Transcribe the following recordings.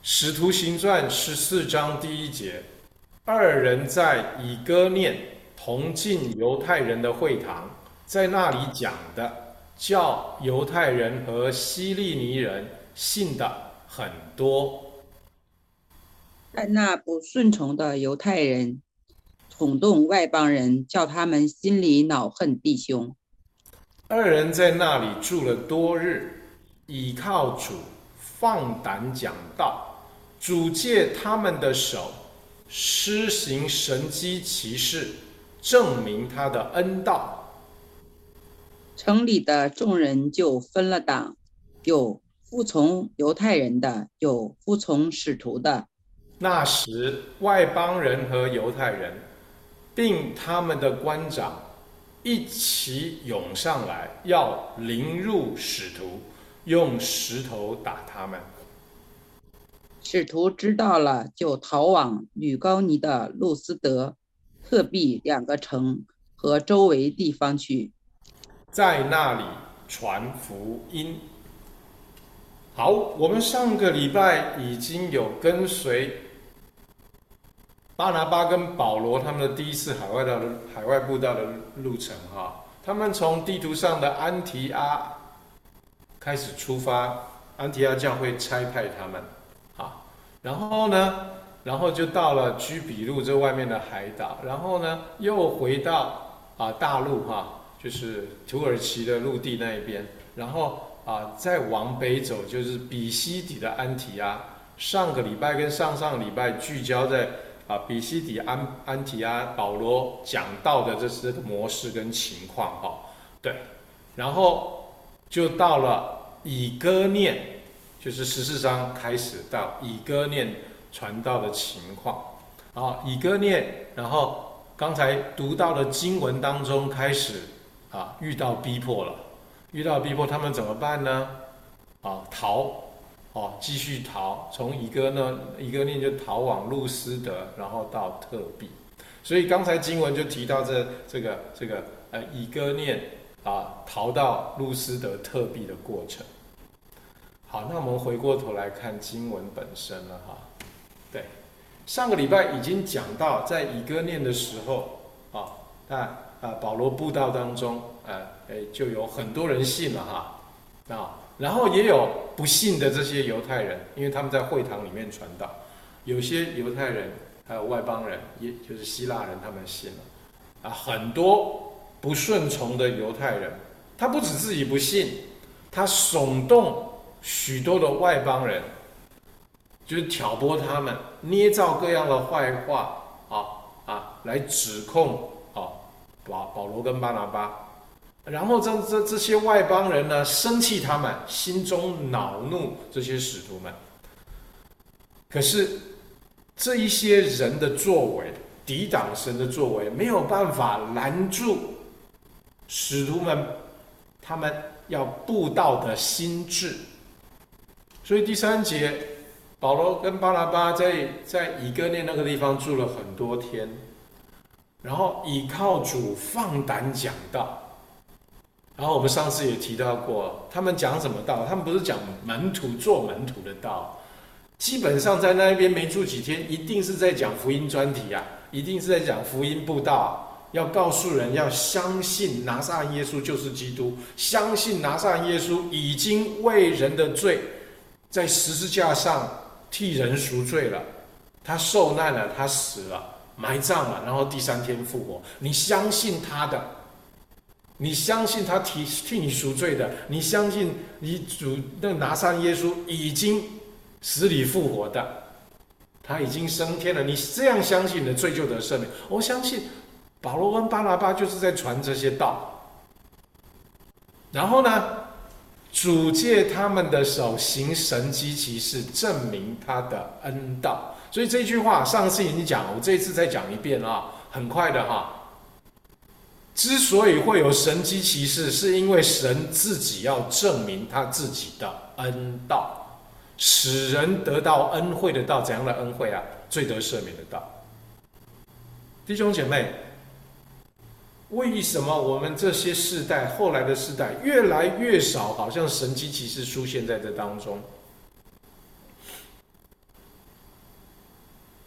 使徒行传14章第1节，二人在以哥念同进犹太人的会堂，在那里讲的，叫犹太人和希利尼人信的很多。 但那不顺从的犹太人冲动外邦人，叫他们心里恼恨弟兄。 二人在那里住了多日，倚靠主，放胆讲道。主借他们的手施行神迹奇事，证明他的恩道。 城里的众人就分了党，有服从犹太人的，有服从使徒的。 那时，外邦人和犹太人，并他们的官长，一起涌上来，要凌辱使徒，用石头打他们。 使徒知道了，就逃往吕高尼的路斯德、特庇2个城和周围地方去， 在那里传福音。好，我们上个礼拜已经有跟随巴拿巴跟保罗他们的第一次海外布道的路程哈。他们从地图上的安提阿开始出发，安提阿教会差派他们啊，然后呢，然后就到了居比路这外面的海岛，然后呢又回到大陆哈，就是土耳其的陆地那一边，然后再往北走就是比西底的安提阿。上个礼拜跟上上礼拜聚焦在比西底安提阿保罗讲到的这个模式跟情况哈，对，然后就到了以哥念，就是14章开始到以哥念传道的情况以哥念，然后刚才读到的经文当中开始遇到逼迫了，遇到逼迫他们怎么办呢？逃。继续逃，从以哥念就逃往路斯德，然后到特庇。所以刚才经文就提到这个以哥念逃到路斯德特庇的过程。好，那我们回过头来看经文本身了哈。对，上个礼拜已经讲到，在以哥念的时候保罗布道当中就有很多人信了哈然后也有不信的这些犹太人，因为他们在会堂里面传道，有些犹太人还有外邦人，也就是希腊人，他们信了很多不顺从的犹太人，他不止自己不信，他耸动许多的外邦人，就是挑拨他们，捏造各样的坏话来指控保罗跟巴拿巴。然后这些外邦人呢，生气他们，心中恼怒这些使徒们。可是这一些人的作为，抵挡神的作为，没有办法拦住使徒们他们要布道的心志。所以第3节，保罗跟巴拿巴在以哥念那个地方住了很多天，然后倚靠主放胆讲道。然后我们上次也提到过，他们讲什么道？他们不是讲做门徒的道，基本上在那边没住几天，一定是在讲福音专题一定是在讲福音布道，要告诉人要相信拿撒勒耶稣就是基督，相信拿撒勒耶稣已经为人的罪在十字架上替人赎罪了，他受难了，他死了，埋葬了，然后第3天复活，你相信他的。你相信他替你赎罪的，你相信你主那拿撒勒耶稣已经死里复活的，他已经升天了，你这样相信，你的罪就得赦免。我相信保罗跟巴拿巴就是在传这些道，然后呢，主借他们的手行神迹奇事，证明他的恩道。所以这句话上次已经讲了，我这一次再讲一遍很快的之所以会有神迹奇事，是因为神自己要证明他自己的恩道，使人得到恩惠的道。怎样的恩惠罪得赦免的道。弟兄姐妹，为什么我们这些世代，后来的世代越来越少，好像神迹奇事出现在这当中？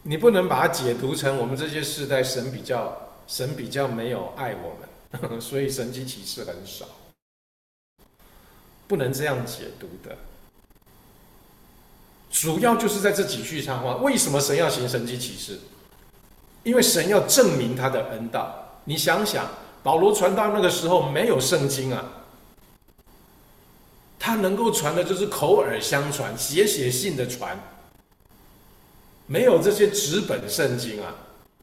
你不能把它解读成我们这些世代神比较没有爱我们，所以神迹奇事很少，不能这样解读的。主要就是在这几句插话，为什么神要行神迹奇事？因为神要证明他的恩道。你想想，保罗传道那个时候没有圣经啊，他能够传的就是口耳相传、写信的传，没有这些纸本圣经啊。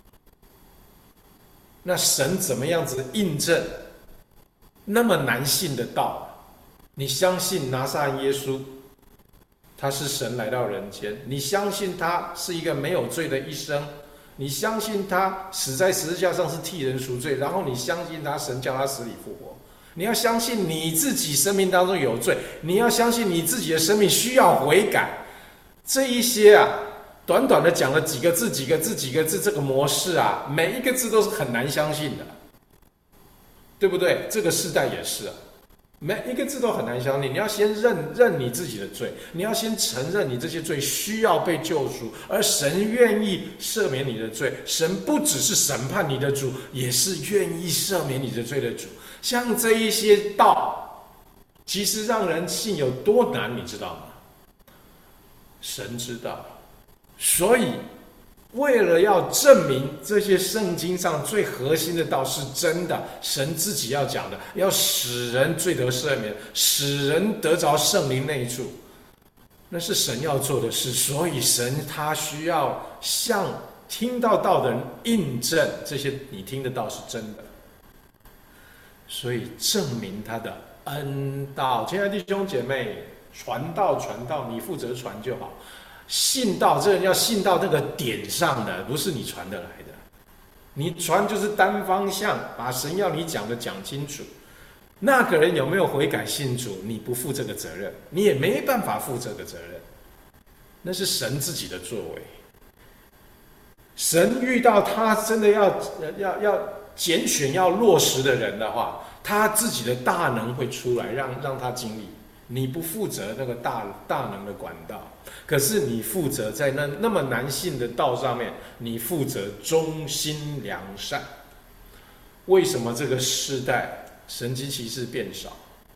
那神怎么样子印证那么难信的道？你相信拿撒勒耶稣，他是神来到人间，你相信他是一个没有罪的一生，你相信他死在十字架上是替人赎罪，然后你相信他神叫他死里复活。你要相信你自己生命当中有罪，你要相信你自己的生命需要悔改。这一些啊，短短的讲了几个字，这个模式啊，每一个字都是很难相信的，对不对？这个世代也是啊，每一个字都很难相信。你要先认你自己的罪，你要先承认你这些罪需要被救赎，而神愿意赦免你的罪。神不只是审判你的主，也是愿意赦免你的罪的主。像这一些道，其实让人信有多难，你知道吗？神知道。所以为了要证明这些圣经上最核心的道是真的，神自己要讲的，要使人罪得赦免，使人得着圣灵内住，那是神要做的事。所以神他需要向听到道的人印证这些你听的道是真的，所以证明他的恩道。亲爱的弟兄姐妹，传道，你负责传就好。信道，这人要信到那个点上的，不是你传得来的。你传就是单方向，把神要你讲的讲清楚。那个人有没有悔改信主，你不负这个责任，你也没办法负这个责任，那是神自己的作为。神遇到他真的要拣选要落实的人的话，他自己的大能会出来，让他经历。你不负责那个大能的管道，可是你负责在那么难信的道上面，你负责忠心良善。为什么这个世代神迹奇事变少？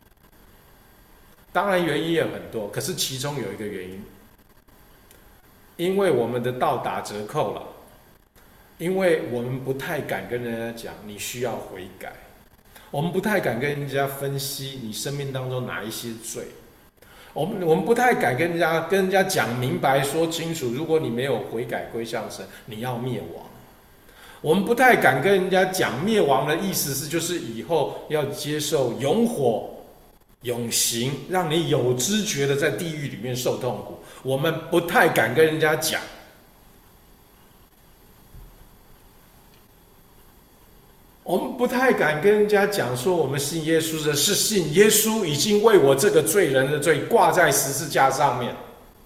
当然原因也很多，可是其中有一个原因，因为我们的道打折扣了，因为我们不太敢跟人家讲你需要悔改。我们不太敢跟人家分析你生命当中哪一些罪，我们不太敢跟人家讲明白说清楚，如果你没有悔改归向神，你要灭亡。我们不太敢跟人家讲灭亡的意思是，就是以后要接受永火、永刑，让你有知觉的在地狱里面受痛苦。我们不太敢跟人家讲。我们不太敢跟人家讲说我们信耶稣的是信耶稣已经为我这个罪人的罪挂在十字架上面，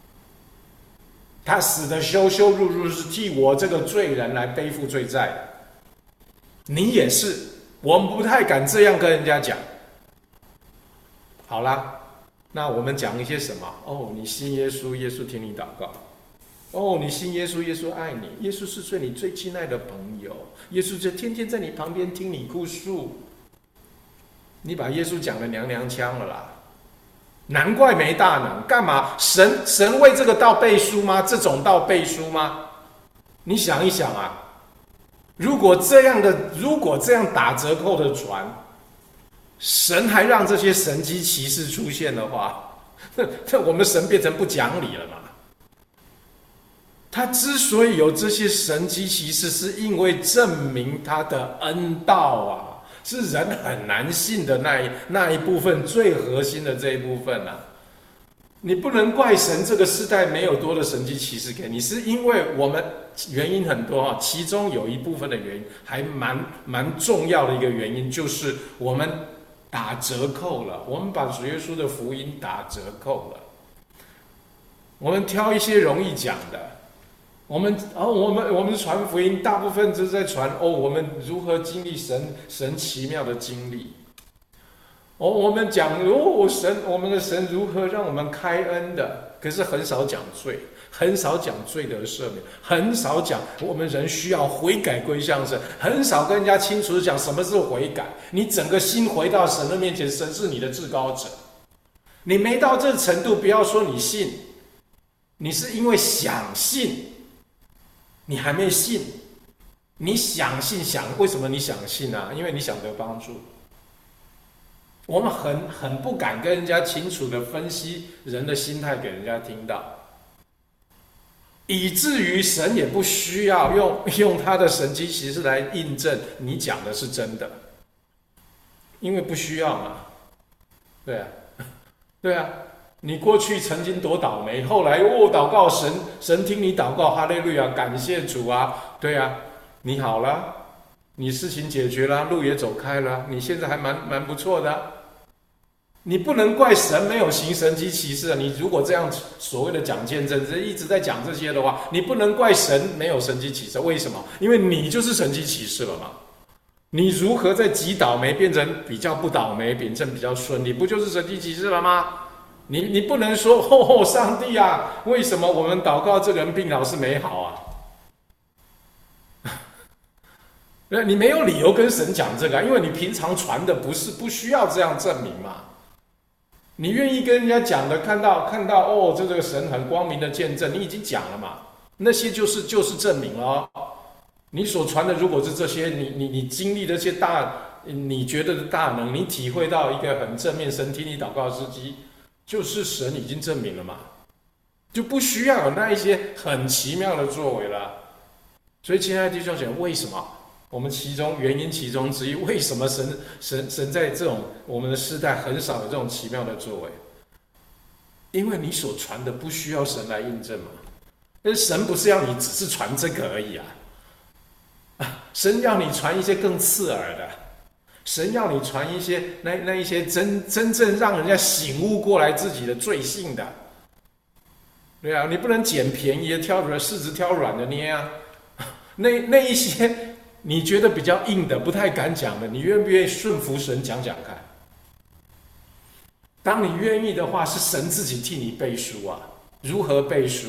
他死的羞羞辱辱是替我这个罪人来背负罪债的。你也是，我们不太敢这样跟人家讲。好啦，那我们讲一些什么？哦，你信耶稣，耶稣听你祷告。哦，你信耶稣，耶稣爱你，耶稣是你最亲爱的朋友，耶稣就天天在你旁边听你哭诉。你把耶稣讲的娘娘腔了啦，难怪没大能。干嘛？神为这个道背书吗？这种道背书吗？你想一想啊，如果这样打折扣的传，神还让这些神迹奇事出现的话，那我们神变成不讲理了嘛？他之所以有这些神迹奇事，是因为证明他的恩道啊，是人很难信的那一部分，最核心的这一部分啊。你不能怪神这个世代没有多的神迹奇事给你，是因为我们原因很多啊，其中有一部分的原因还蛮重要的一个原因，就是我们打折扣了，我们把主耶稣的福音打折扣了，我们挑一些容易讲的。我们传福音，大部分就是在传我们如何经历神奇妙的经历。 我们讲我们的神如何让我们开恩的，可是很少讲罪，很少讲罪得赦免，很少讲我们人需要悔改归向神，很少跟人家清楚的讲什么是悔改。你整个心回到神的面前，神是你的至高者。你没到这程度，不要说你信，你是因为想信，你还没信。你想信为什么你想信啊？因为你想得帮助。我们很不敢跟人家清楚的分析人的心态给人家听到，以至于神也不需要用他的神迹奇事来印证你讲的是真的，因为不需要嘛。对啊，对啊，你过去曾经多倒霉，后来祷告神听你祷告，哈利路亚，感谢主啊，对啊，你好了，你事情解决了，路也走开了，你现在还蛮不错的啊。你不能怪神没有行神迹奇事啊！你如果这样所谓的讲见证，一直在讲这些的话，你不能怪神没有神迹奇事。为什么？因为你就是神迹奇事了嘛。你如何在极倒霉变成比较不倒霉，变成比较顺利，不就是神迹奇事了吗？你不能说上帝啊，为什么我们祷告这个人病老是没好啊？你没有理由跟神讲这个，因为你平常传的不需要这样证明嘛。你愿意跟人家讲的，看到这个神很光明的见证，你已经讲了嘛？那些就是证明了。你所传的如果是这些，你经历的这些你觉得的大能，你体会到一个很正面，神听你祷告的时机，就是神已经证明了嘛，就不需要有那一些很奇妙的作为了。所以亲爱的弟兄姐妹，为什么？我们原因其中之一，为什么神在这种我们的世代很少有这种奇妙的作为？因为你所传的不需要神来印证嘛。但是神不是要你只是传这个而已啊，神要你传一些更刺耳的，神要你传一些那一些真正让人家醒悟过来自己的罪性的。对啊，你不能捡便宜的柿子挑软的捏啊，那一些。你觉得比较硬的，不太敢讲的，你愿不愿意顺服神讲讲看？当你愿意的话，是神自己替你背书啊。如何背书？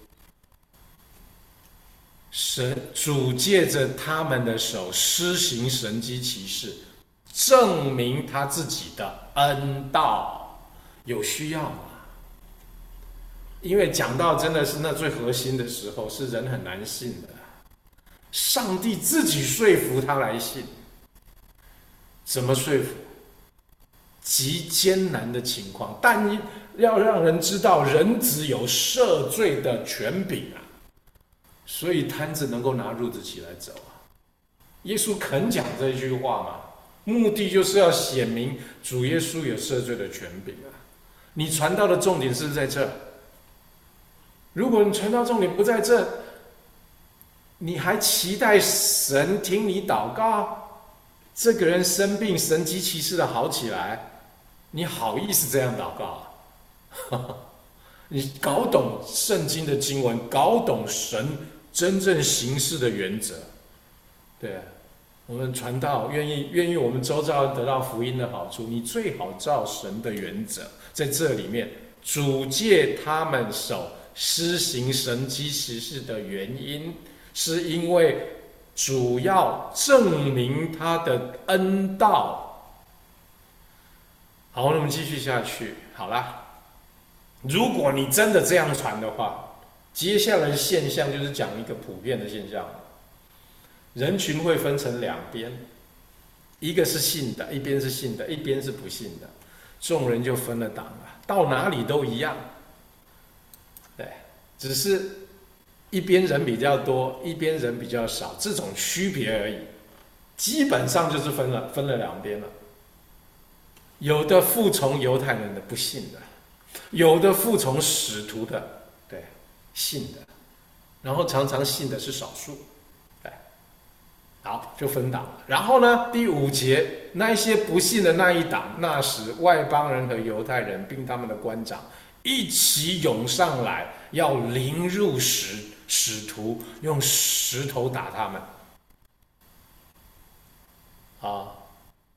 主借着他们的手施行神迹奇事，证明他自己的恩道。有需要吗？因为讲到真的是那最核心的时候，是人很难信的。上帝自己说服他来信，怎么说服？极艰难的情况，但要让人知道人子有赦罪的权柄啊，所以摊子能够拿褥子起来走啊。耶稣肯讲这句话嘛，目的就是要显明主耶稣有赦罪的权柄啊。你传道的重点是不是在这？如果你传道重点不在这，你还期待神听你祷告？这个人生病，神迹奇事的好起来，你好意思这样祷告啊？你搞懂圣经的经文，搞懂神真正行事的原则。对，我们传道愿意我们周遭人得到福音的好处，你最好照神的原则，在这里面主借他们手施行神迹奇事的原因，是因为主要证明他的恩道。好，那我们继续下去。好啦，如果你真的这样传的话，接下来的现象就是讲一个普遍的现象，人群会分成两边，一个是信的，一边是信的，一边是不信的，众人就分了党了，到哪里都一样。对，只是一边人比较多，一边人比较少，这种区别而已，基本上就是分了两边了。有的服从犹太人的不信的，有的服从使徒的，对，信的，然后常常信的是少数，对，好，就分党了。然后呢，第5节，那一些不信的那一党，那时外邦人和犹太人并他们的官长一起涌上来，要凌辱使徒，用石头打他们。啊，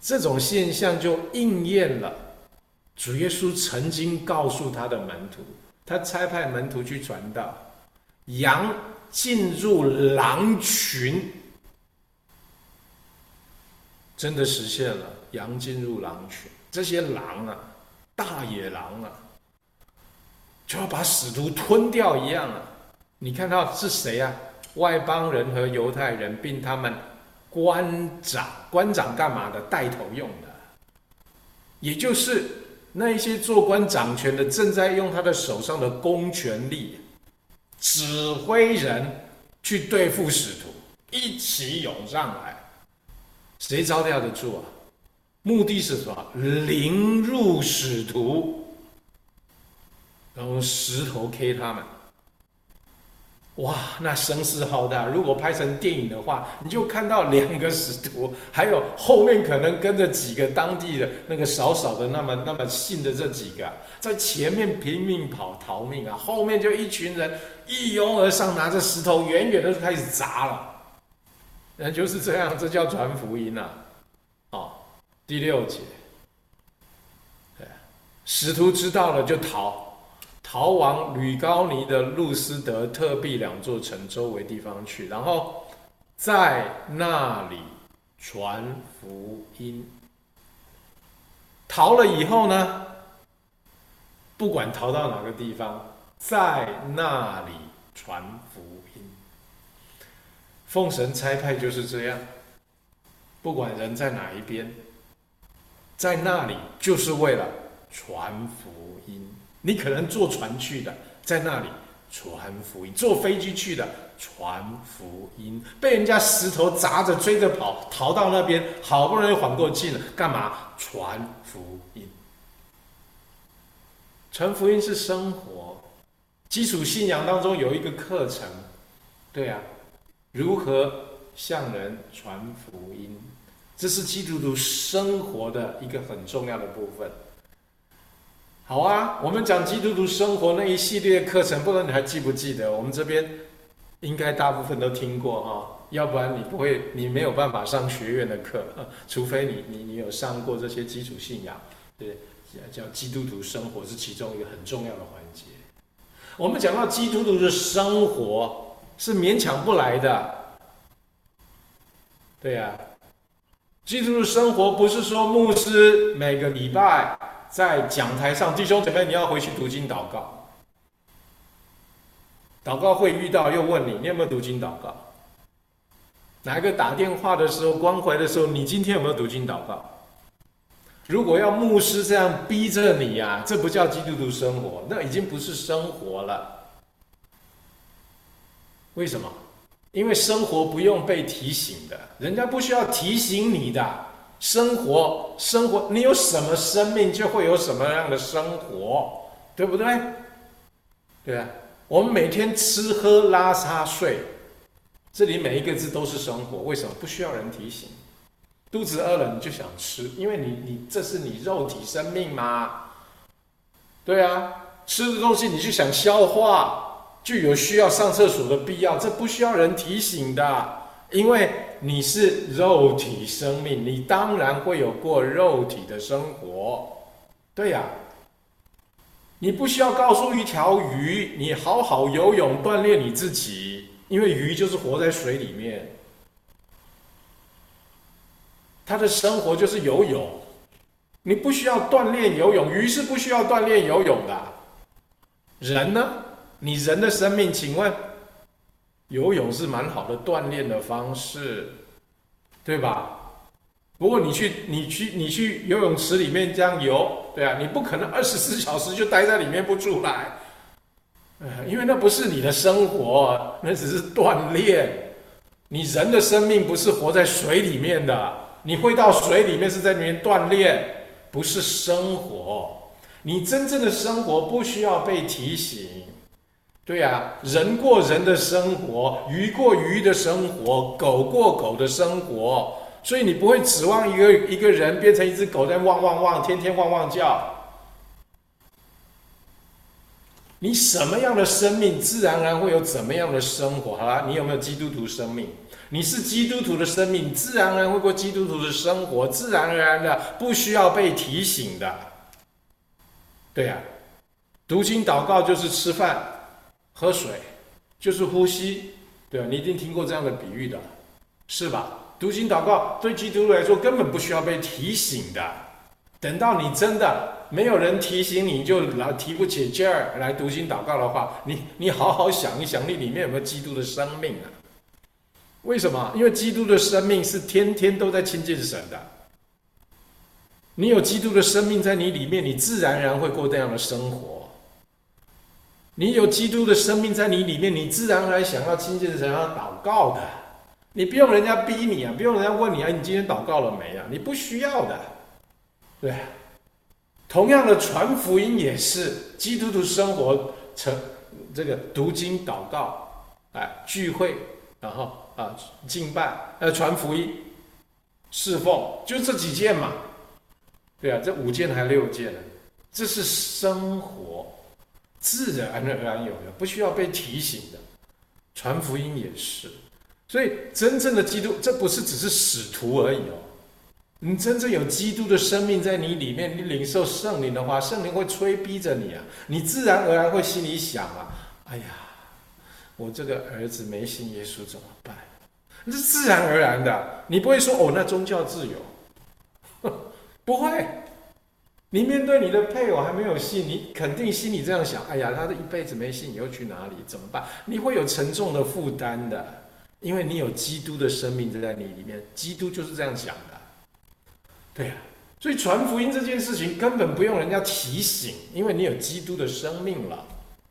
这种现象就应验了主耶稣曾经告诉他的门徒，他差派门徒去传道，羊进入狼群，真的实现了，羊进入狼群。这些狼啊，大野狼啊，就要把使徒吞掉一样啊！你看到是谁啊？外邦人和犹太人，并他们官长干嘛的？带头用的，也就是那一些做官掌权的，正在用他的手上的公权力，指挥人去对付使徒，一起涌上来，谁招架得住啊？目的是什么？凌辱使徒，然后用石头 K 他们。哇，那声势浩大！如果拍成电影的话，你就看到2个使徒，还有后面可能跟着几个当地的那个少的那么信的这几个，在前面拼命跑逃命啊，后面就一群人一拥而上，拿着石头远远的就开始砸了。人就是这样，这叫传福音啊！哦，第6节，使徒知道了就逃往吕高尼的路斯德、特庇2座城周围地方去，然后在那里传福音。逃了以后呢，不管逃到哪个地方，在那里传福音。奉神差派就是这样，不管人在哪一边，在那里就是为了传福音。你可能坐船去的，在那里传福音；坐飞机去的，传福音；被人家石头砸着追着跑，逃到那边，好不容易缓过劲了，干嘛？传福音。传福音是生活，基础信仰当中有一个课程，对啊，如何向人传福音，这是基督徒生活的一个很重要的部分。好啊，我们讲基督徒生活那一系列课程，不知道你还记不记得？我们这边应该大部分都听过哈，要不然你没有办法上学院的课，除非你有上过这些基础信仰，对，叫基督徒生活是其中一个很重要的环节。我们讲到基督徒的生活是勉强不来的，对呀，基督徒生活不是说牧师每个礼拜在讲台上，弟兄姐妹，你要回去读经祷告。祷告会遇到又问你有没有读经祷告？哪一个打电话的时候、关怀的时候，你今天有没有读经祷告？如果要牧师这样逼着你啊，这不叫基督徒生活，那已经不是生活了。为什么？因为生活不用被提醒的，人家不需要提醒你的。生活，你有什么生命，就会有什么样的生活，对不对？对啊，我们每天吃喝拉撒睡，这里每一个字都是生活。为什么？不需要人提醒。肚子饿了你就想吃，因为你这是你肉体生命嘛。对啊，吃的东西你就想消化，就有需要上厕所的必要，这不需要人提醒的。因为你是肉体生命，你当然会有过肉体的生活，对呀。你不需要告诉一条鱼，你好好游泳锻炼你自己，因为鱼就是活在水里面，它的生活就是游泳。你不需要锻炼游泳，鱼是不需要锻炼游泳的。人呢？你人的生命，请问？游泳是蛮好的锻炼的方式，对吧？不过你去游泳池里面这样游，对啊，你不可能24小时就待在里面不出来，因为那不是你的生活，那只是锻炼。你人的生命不是活在水里面的，你会到水里面是在里面锻炼，不是生活。你真正的生活不需要被提醒。对啊，人过人的生活，鱼过鱼的生活，狗过狗的生活，所以你不会指望一个人变成一只狗在汪汪汪，天天汪汪叫。 你什么样的生命，自然而然会有怎么样的生活。好啦，你有没有基督徒生命？你是基督徒的生命，自然而然会过基督徒的生活，自然而然的不需要被提醒的。对呀、读经祷告就是吃饭、喝水，就是呼吸。对啊，你一定听过这样的比喻的，是吧？读经祷告对基督徒来说根本不需要被提醒的。等到你真的没有人提醒你，就提不起劲儿来读经祷告的话，你好好想一想，你里面有没有基督的生命啊？为什么？因为基督的生命是天天都在亲近神的。你有基督的生命在你里面，你自然而然会过这样的生活。你有基督的生命在你里面，你自然而然想要亲近神，要祷告的。你不用人家逼你啊，不用人家问你啊，你今天祷告了没啊？你不需要的。对，同样的传福音也是基督徒生活成这个读经祷告，聚会，然后敬拜，传福音，侍奉，就这几件嘛。对啊，这5件还6件呢，这是生活，自然而然有的，不需要被提醒的。传福音也是，所以真正的基督，这不是只是使徒而已哦。你真正有基督的生命在你里面，你领受圣灵的话，圣灵会催逼着你啊，你自然而然会心里想啊，哎呀，我这个儿子没信耶稣怎么办？这是自然而然的，你不会说哦，那宗教自由，不会。你面对你的配偶还没有信，你肯定心里这样想，哎呀，他这一辈子没信，以后去哪里？怎么办？你会有沉重的负担的，因为你有基督的生命在你里面，基督就是这样想的。对啊，所以传福音这件事情根本不用人家提醒，因为你有基督的生命了。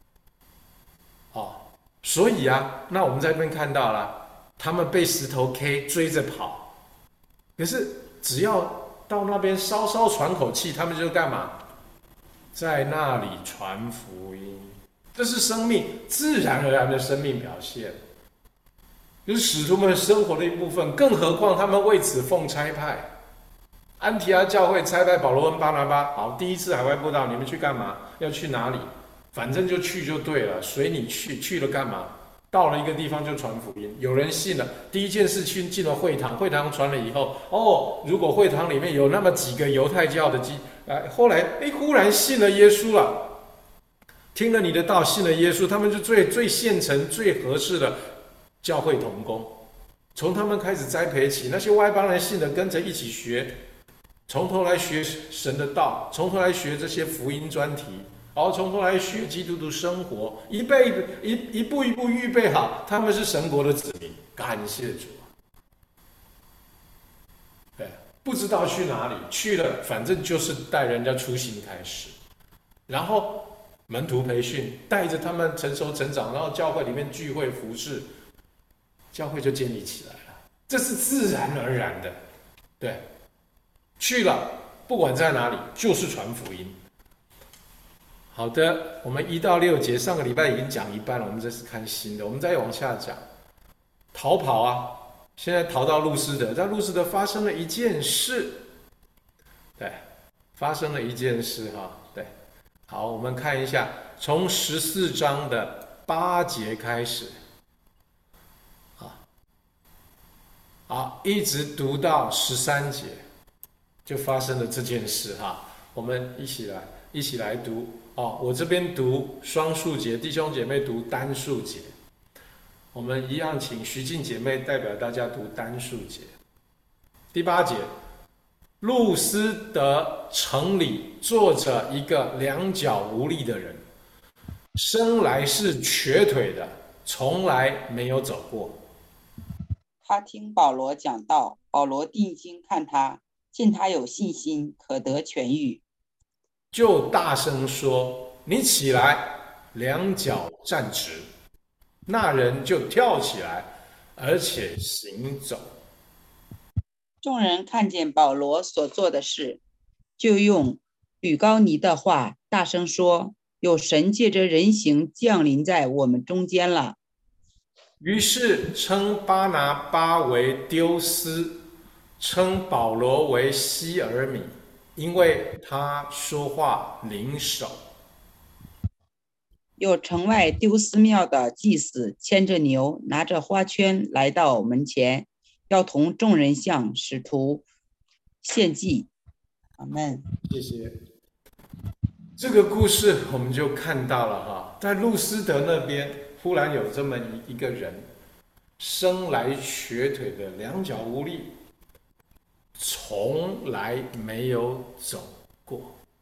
所以啊，那我们在这边看到了，他们被石头 K 追着跑，可是只要到那边稍稍喘口气，他们就干嘛？在那里传福音，这是生命自然而然的生命表现，就是使徒们生活的一部分。更何况他们为此奉差派。安提阿教会差派保罗跟巴拿巴，好，第一次海外布道，你们去干嘛？要去哪里？反正就去就对了，随你去。去了干嘛？到了一个地方就传福音，有人信了。第一件事进了会堂，会堂传了以后，如果会堂里面有那么几个犹太教的后来忽然信了耶稣了，听了你的道，信了耶稣，他们就最现成、最合适的教会同工。从他们开始栽培起，那些外邦人信的跟着一起学。从头来学神的道，从头来学这些福音专题，然后从头来学基督徒生活，一步一步预备好，他们是神国的子民。感谢主啊！对，不知道去哪里，去了反正就是带人家初心开始，然后门徒培训，带着他们成熟成长，然后教会里面聚会服事，教会就建立起来了。这是自然而然的，对。去了，不管在哪里，就是传福音。好的，我们1到6节上个礼拜已经讲一半了，我们这是看新的，我们再往下讲。逃跑啊，现在逃到路斯德，在路斯德发生了一件事，对，发生了一件事哈，对。好，我们看一下，从14章的8节开始，好，一直读到13节。就发生了这件事哈，我们一起来读我这边读双数节，弟兄姐妹读单数节。我们一样请徐静姐妹代表大家读单数节。第8节，路斯德城里坐着一个两脚无力的人，生来是瘸腿的，从来没有走过。 他听保罗讲道，保罗定睛看他，见他有信心，可得痊愈， 就大声说：“你起来，两脚站直。”那人就跳起来，而且行走。 众人看见保罗所做的事，就用吕高尼的话大声说：“有神借着人形降临在我们中间了。” 于是称巴拿巴为丢斯，称保罗为希尔米，因为他说话灵手。 有城外丢司庙的祭司牵着牛，拿着花圈来到门前，要同众人向使徒献祭。阿们。 谢谢。这个故事我们就看到了哈，在路斯德那边忽然有这么一个人，生来瘸腿的，两脚无力，从来没有走过。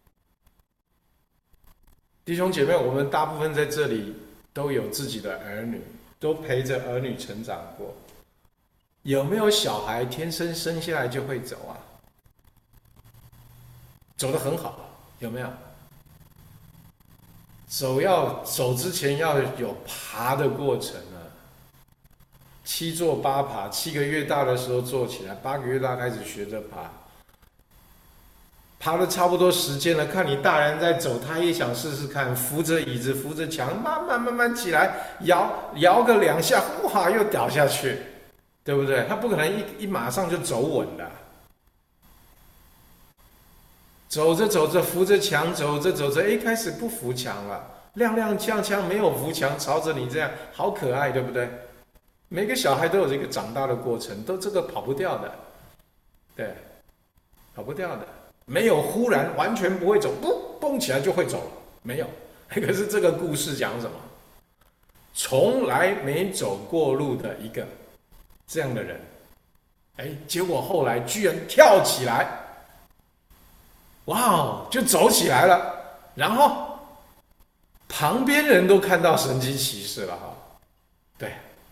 弟兄姐妹，我们大部分在这里都有自己的儿女，都陪着儿女成长过。有没有小孩天生生下来就会走啊？走得很好，有没有？走之前要有爬的过程啊，7坐8爬，7个月大的时候坐起来，8个月大开始学着爬，爬了差不多时间了，看你大人在走，他也想试试看，扶着椅子，扶着墙，慢慢起来，摇个2下，哇，又掉下去，对不对？他不可能一马上就走稳的。走着扶着墙，走着，哎，开始不扶墙了，踉跄没有扶墙，朝着你这样，好可爱，对不对？每个小孩都有这个长大的过程，都这个跑不掉的，对，跑不掉的，没有忽然完全不会走，蹦起来就会走了，没有。可是这个故事讲什么？从来没走过路的一个这样的人，哎，结果后来居然跳起来。哇哦，就走起来了，然后旁边人都看到神迹奇事了哈，对，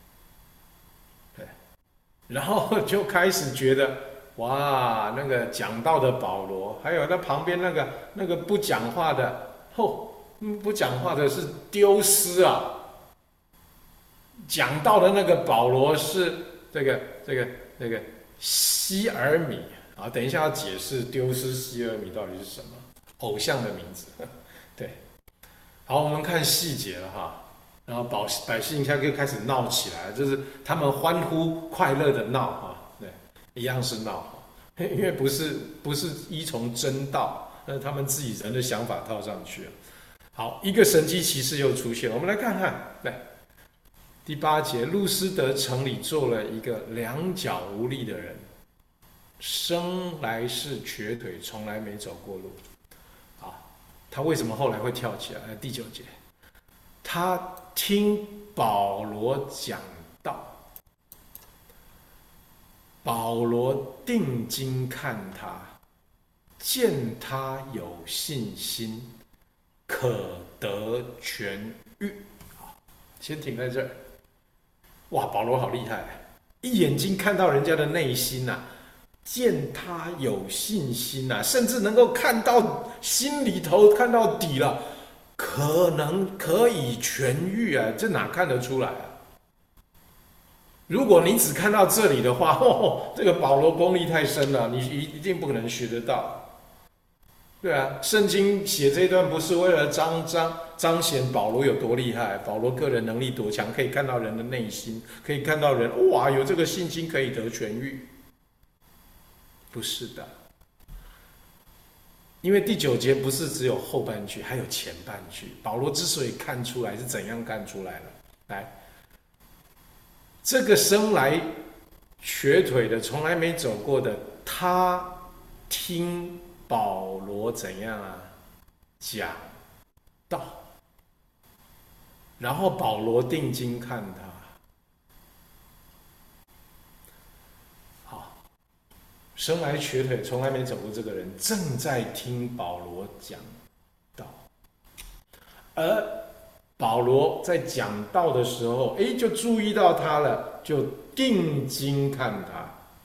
然后就开始觉得哇，那个讲道的保罗，还有那旁边那个不讲话的，不讲话的是丢失啊，讲道的那个保罗是这个希尔米。好，等一下要解释丢失希尔米到底是什么偶像的名字。对，好，我们看细节了哈。然后百姓现在就开始闹起来，就是他们欢呼快乐的闹哈，对，一样是闹，因为不是依从真道，那是他们自己人的想法套上去了。好，一个神迹奇事又出现，我们来看看，来第8节，路斯德城里坐了一个两脚无力的人。生来是瘸腿，从来没走过路。好，他为什么后来会跳起来？第9节，他听保罗讲道，保罗定睛看他，见他有信心，可得痊愈。好，先停在这儿。哇，保罗好厉害，一眼睛看到人家的内心啊。见他有信心啊，甚至能够看到心里头，看到底了，可能可以痊愈啊，这哪看得出来啊？如果你只看到这里的话，这个保罗功力太深了，你一定不可能学得到。对啊，圣经写这段不是为了彰显保罗有多厉害，保罗个人能力多强，可以看到人的内心，可以看到人哇有这个信心可以得痊愈。不是的，因为第9节不是只有后半句，还有前半句。保罗之所以看出来，是怎样看出来了？来，这个生来瘸腿的，从来没走过的，他听保罗怎样啊讲道，然后保罗定睛看他。生来瘸腿，从来没走过这个人，正在听保罗讲道，而保罗在讲道的时候，就注意到他了，就定睛看他。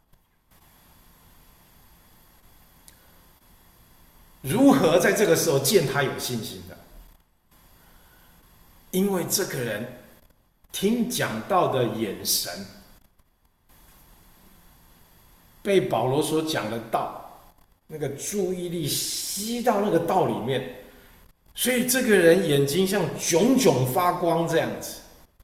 如何在这个时候见他有信心的？因为这个人听讲道的眼神。被保罗所讲的道，那个注意力吸到那个道里面，所以这个人眼睛像炯炯发光这样子。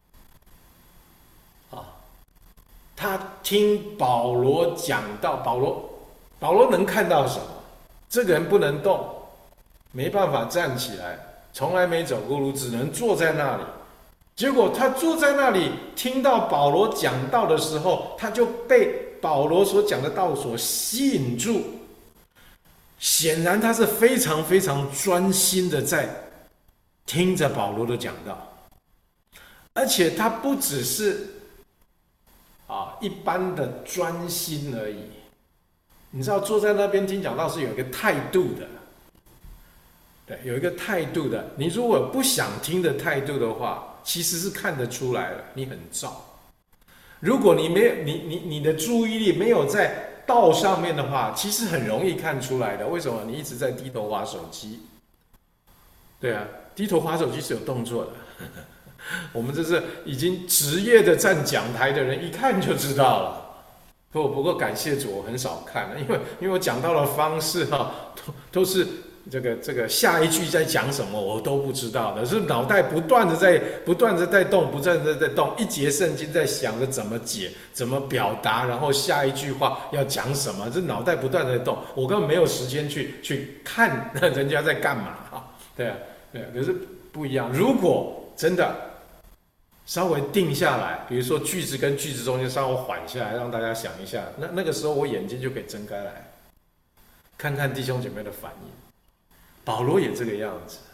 他听保罗讲道，保罗能看到什么？这个人不能动，没办法站起来， 从来没走过路，只能坐在那里。结果他坐在那里，听到保罗讲道的时候，他就被保罗所讲的道所吸引住。显然他是非常非常专心的在听着保罗的讲道，而且他不只是一般的专心而已。你知道坐在那边听讲道是有一个态度的，对，有一个态度的。你如果不想听的态度的话，其实是看得出来了，你很燥。如果你没有你的注意力没有在道上面的话，其实很容易看出来的。为什么？你一直在低头滑手机。对啊，低头滑手机是有动作的。我们这是已经职业的站讲台的人，一看就知道了。不过感谢主，我很少看，因为我讲到的方式都是这个下一句在讲什么我都不知道的，是脑袋不断的在动，一节圣经在想着怎么解、怎么表达，然后下一句话要讲什么，这脑袋不断的在动，我根本没有时间去看人家在干嘛对啊，可是不一样。如果真的稍微定下来，比如说句子跟句子中间稍微缓下来，让大家想一下，那个时候我眼睛就可以睁开来，看看弟兄姐妹的反应。保罗也这个样子，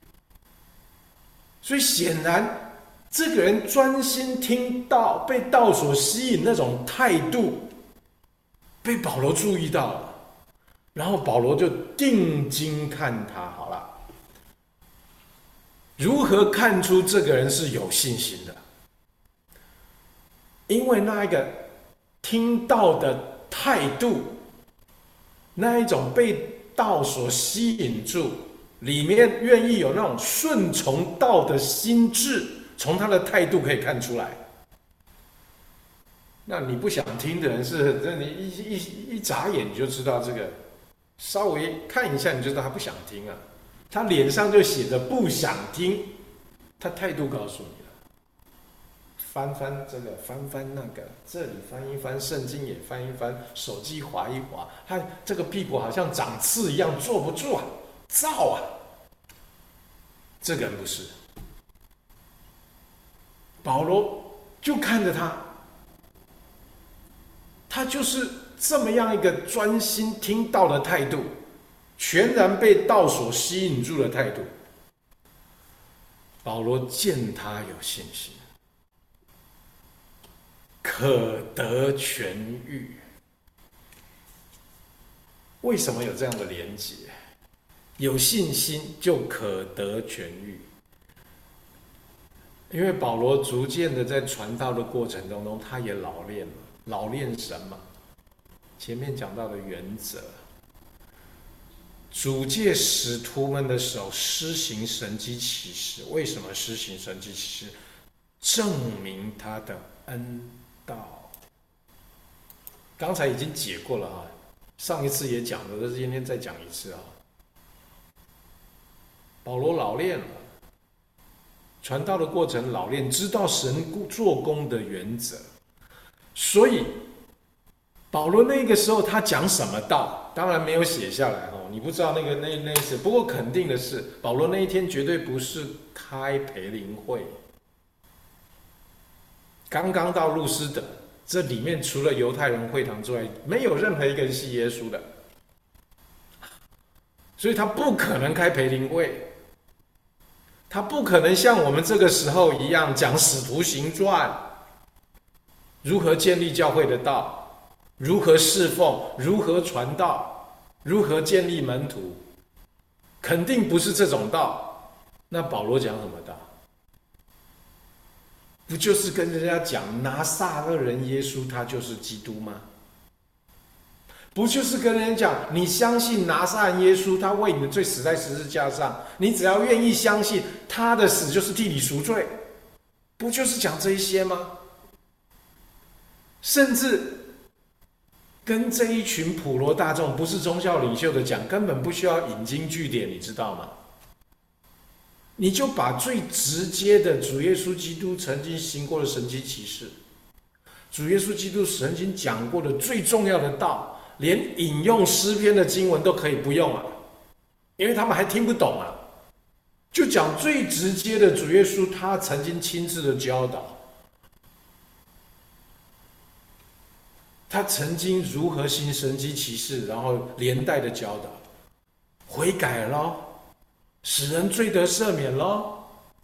所以显然这个人专心听道，被道所吸引那种态度，被保罗注意到了，然后保罗就定睛看他。好了。如何看出这个人是有信心的？因为那一个听道的态度，那一种被道所吸引住，里面愿意有那种顺从道的心智，从他的态度可以看出来。那你不想听的人是，你一眨眼你就知道这个，稍微看一下你就知道他不想听啊。他脸上就写着不想听，他态度告诉你了。翻翻这个，翻翻那个，这里翻一翻，圣经也翻一翻，手机滑一滑，他这个屁股好像长刺一样，坐不住啊，躁啊。这个人不是，保罗就看着他，他就是这么样一个专心听道的态度。全然被道所吸引住的态度，保罗见他有信心，可得痊愈。为什么有这样的连结？有信心就可得痊愈，因为保罗逐渐的在传道的过程当中，他也老练了。老练什么？前面讲到的原则。主借使徒们的手施行神迹奇事，为什么施行神迹奇事？证明他的恩道。刚才已经解过了啊，上一次也讲了，但是今天再讲一次啊。保罗老练了，传道的过程老练，知道神做工的原则，所以保罗那个时候他讲什么道，当然没有写下来哦，你不知道那次。不过肯定的是，保罗那一天绝对不是开培灵会。刚刚到路斯德，这里面除了犹太人会堂之外，没有任何一个人信耶稣的，所以他不可能开培灵会，他不可能像我们这个时候一样讲使徒行传，如何建立教会的道。如何侍奉，如何传道，如何建立门徒，肯定不是这种道。那保罗讲什么道？不就是跟人家讲拿撒勒人耶稣他就是基督吗？不就是跟人家讲你相信拿撒勒耶稣他为你的罪死在十字架上，你只要愿意相信他的死就是替你赎罪，不就是讲这一些吗？甚至跟这一群普罗大众不是宗教领袖的讲，根本不需要引经据典，你知道吗？你就把最直接的主耶稣基督曾经行过的神迹奇事，主耶稣基督曾经讲过的最重要的道，连引用诗篇的经文都可以不用啊，因为他们还听不懂啊。 就讲最直接的，主耶稣他曾经亲自的教导，他曾经如何行神迹奇事，然后连带的教导，悔改咯，使人罪得赦免咯。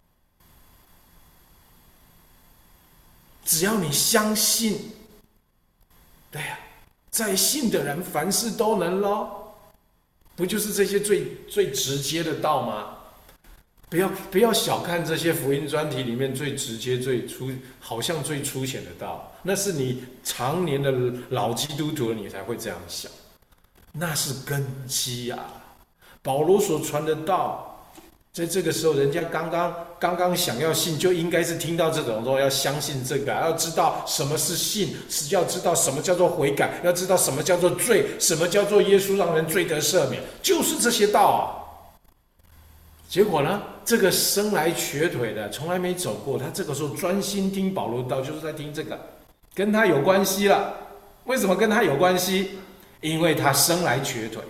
只要你相信，对呀，在信的人凡事都能咯，不就是这些最直接的道吗？不要小看这些福音专题里面最直接、好像最粗浅的道，那是你常年的老基督徒，你才会这样想，那是根基啊。保罗所传的道。在这个时候，人家刚刚想要信，就应该是听到这种说要相信这个，要知道什么是信，是要知道什么叫做悔改，要知道什么叫做罪，什么叫做耶稣让人罪得赦免，就是这些道啊。结果呢，这个生来瘸腿的，从来没走过，他这个时候专心听保罗道，就是在听这个，跟他有关系了。为什么跟他有关系？因为他生来瘸腿。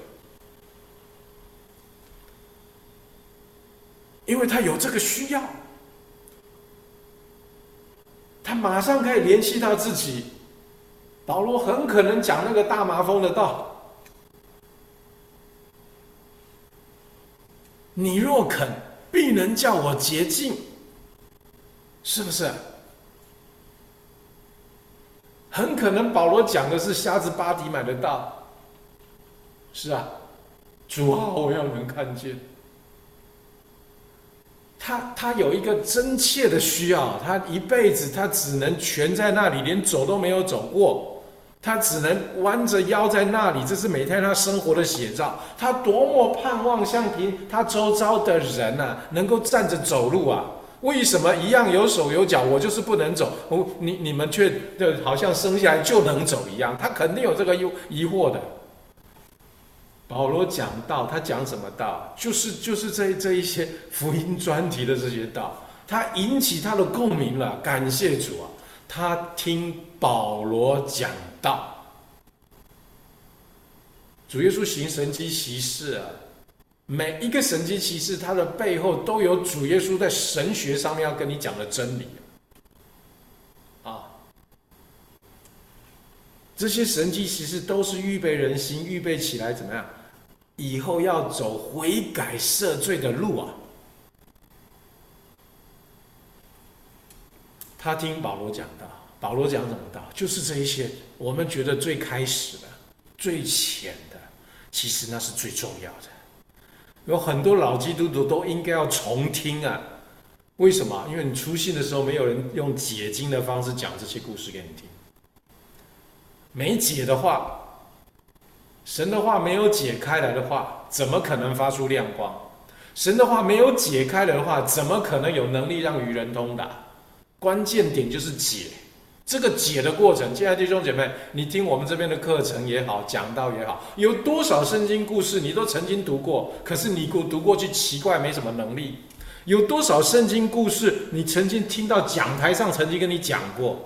因为他有这个需要，他马上可以联系到自己。保罗很可能讲那个大麻风的道，你若肯，必能叫我洁净，是不是？很可能保罗讲的是瞎子巴底买的道，是啊，主啊，我要能看见。他有一个真切的需要，他一辈子他只能蜷在那里，连走都没有走过，他只能弯着腰在那里，这是每天他生活的写照。他多么盼望像他周遭的人啊，能够站着走路啊！为什么一样有手有脚，我就是不能走？你们却好像生下来就能走一样，他肯定有这个疑惑的。保罗讲道，他讲什么道？就是这一些福音专题的这些道，他引起他的共鸣了。感谢主啊！他听保罗讲道，主耶稣行神迹奇事啊，每一个神迹奇事，它的背后都有主耶稣在神学上面要跟你讲的真理啊。这些神迹奇事都是预备人心，预备起来怎么样？以后要走悔改赦罪的路啊！他听保罗讲道，保罗讲什么道？就是这一些我们觉得最开始的、最浅的，其实那是最重要的。有很多老基督徒都应该要重听啊！为什么？因为你初信的时候，没有人用解经的方式讲这些故事给你听，没解的话。神的话没有解开来的话，怎么可能发出亮光？神的话没有解开来的话，怎么可能有能力让愚人通达？关键点就是解，这个解的过程。亲爱的弟兄姐妹，你听我们这边的课程也好，讲道也好，有多少圣经故事你都曾经读过，可是你读过去奇怪没什么能力。有多少圣经故事你曾经听到讲台上曾经跟你讲过，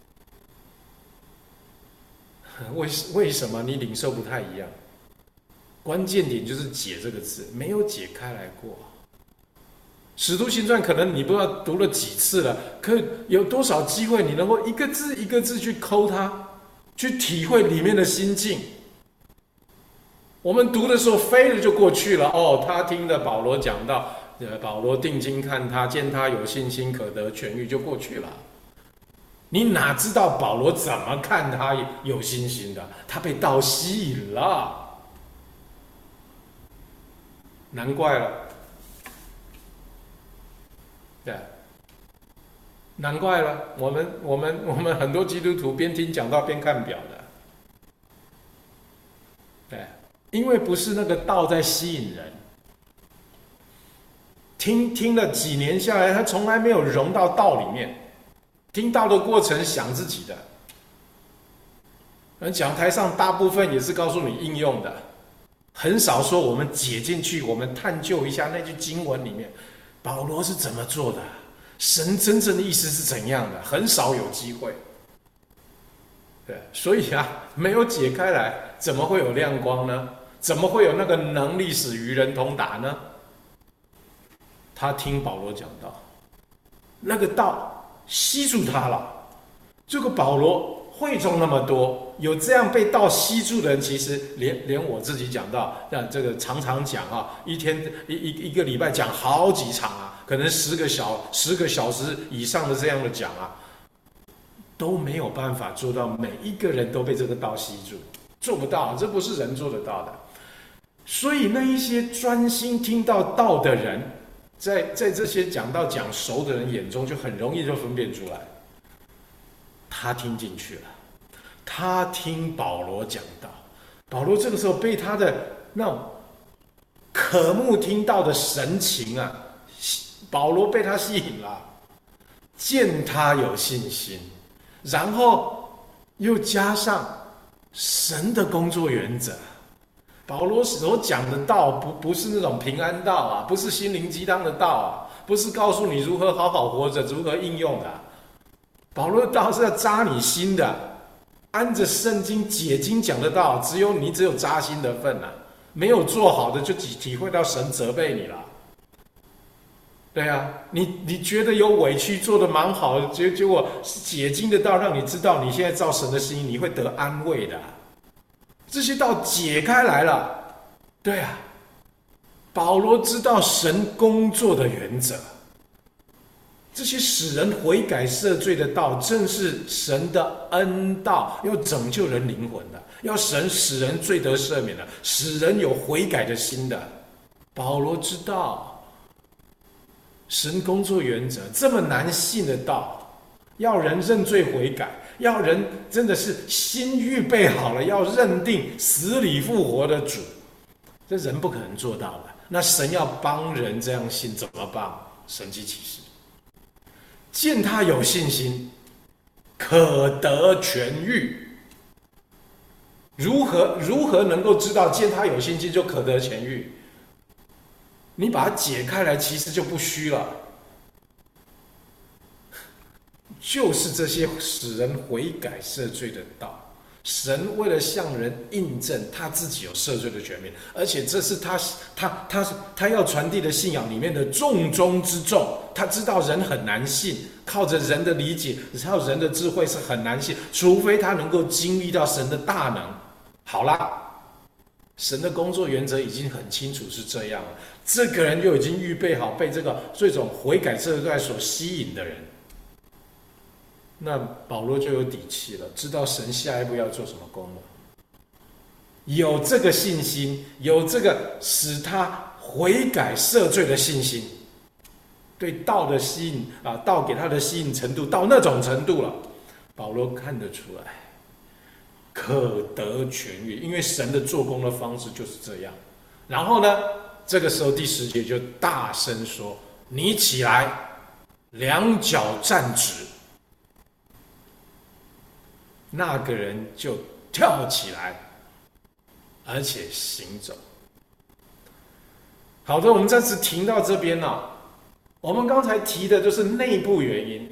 为什么你领受不太一样？关键点就是解这个字，没有解开来过。使徒行传可能你不知道读了几次了，可有多少机会你能够一个字一个字去抠它，去体会里面的心境。我们读的时候飞了就过去了，哦，他听的保罗讲到，保罗定睛看他，见他有信心可得痊愈，就过去了。你哪知道保罗怎么看他有信心的？他被道吸引了，难怪了，对，难怪了。我们很多基督徒边听讲道边看表的，对，因为不是那个道在吸引人，听了几年下来，他从来没有融到道里面。听到的过程想自己的，而讲台上大部分也是告诉你应用的，很少说我们解进去，我们探究一下那句经文里面保罗是怎么做的，神真正的意思是怎样的，很少有机会。对，所以啊，没有解开来，怎么会有亮光呢？怎么会有那个能力使愚人通达呢？ 他听保罗讲道，那个道吸住他了。这个保罗会众那么多，有这样被道吸住的人，其实连我自己讲道，这个常常讲啊，一天一个礼拜讲好几场啊，可能10个小时以上的这样的讲啊，都没有办法做到每一个人都被这个道吸住，做不到，这不是人做得到的。所以那一些专心听到道的人，在这些讲道讲熟的人眼中，就很容易就分辨出来。他听进去了，他听保罗讲道，保罗这个时候被他的那种渴慕听到的神情啊，保罗被他吸引了，见他有信心，然后又加上神的工作原则。保罗所讲的道不是那种平安道啊，不是心灵鸡汤的道啊，不是告诉你如何好好活着，如何应用的啊。保罗的道是要扎你心的，按着圣经解经讲的道，只有扎心的份啊，没有做好的就体会到神责备你了。对啊，你觉得有委屈，做的蛮好的，结果解经的道让你知道你现在照神的心意，你会得安慰的。这些道解开来了，对啊，保罗知道神工作的原则。这些使人悔改赦罪的道，正是神的恩道，要拯救人灵魂的，要使人罪得赦免的，使人有悔改的心的。保罗知道神工作原则这么难信的道，要人认罪悔改，要人真的是心预备好了，要认定死里复活的主，这人不可能做到的。那神要帮人这样信，怎么帮？神迹奇事。见他有信心，可得痊愈。如何能够知道见他有信心就可得痊愈？你把它解开来，其实就不虚了。就是这些使人悔改赦罪的道。神为了向人印证他自己有赦罪的权柄，而且这是他要传递的信仰里面的重中之重。他知道人很难信，靠着人的理解，靠人的智慧是很难信，除非他能够经历到神的大能。好啦，神的工作原则已经很清楚是这样了，这个人就已经预备好被这种悔改赦罪所吸引的人。那保罗就有底气了，知道神下一步要做什么工了。有这个信心，有这个使他悔改赦罪的信心，对道的吸引啊，道给他的吸引程度到那种程度了，保罗看得出来，可得痊愈，因为神的做工的方式就是这样。然后呢，这个时候第10节就大声说：“你起来，两脚站直。”那个人就跳起来，而且行走。好的，我们暂时停到这边了。我们刚才提的就是内部原因。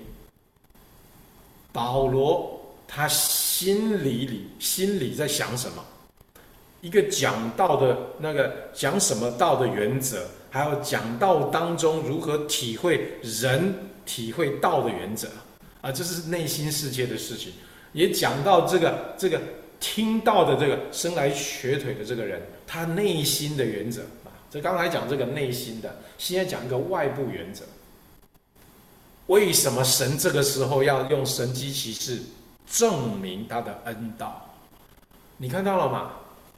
保罗他心里在想什么？一个讲道的那个讲什么道的原则，还有讲道当中如何体会道的原则啊，这是内心世界的事情。也讲到这个听到的这个生来瘸腿的这个人，他内心的原则啊。这刚才讲这个内心的，现在讲一个外部原则。为什么神这个时候要用神迹奇事证明他的恩道？你看到了吗？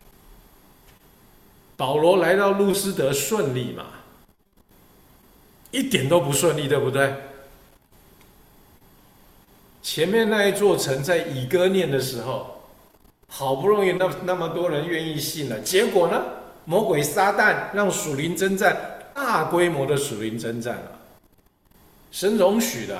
保罗来到路斯德顺利吗？一点都不顺利，对不对？前面那一座城在以哥念的时候，好不容易那么多人愿意信了，结果呢，魔鬼撒旦让属灵征战，大规模的属灵征战了，神容许的，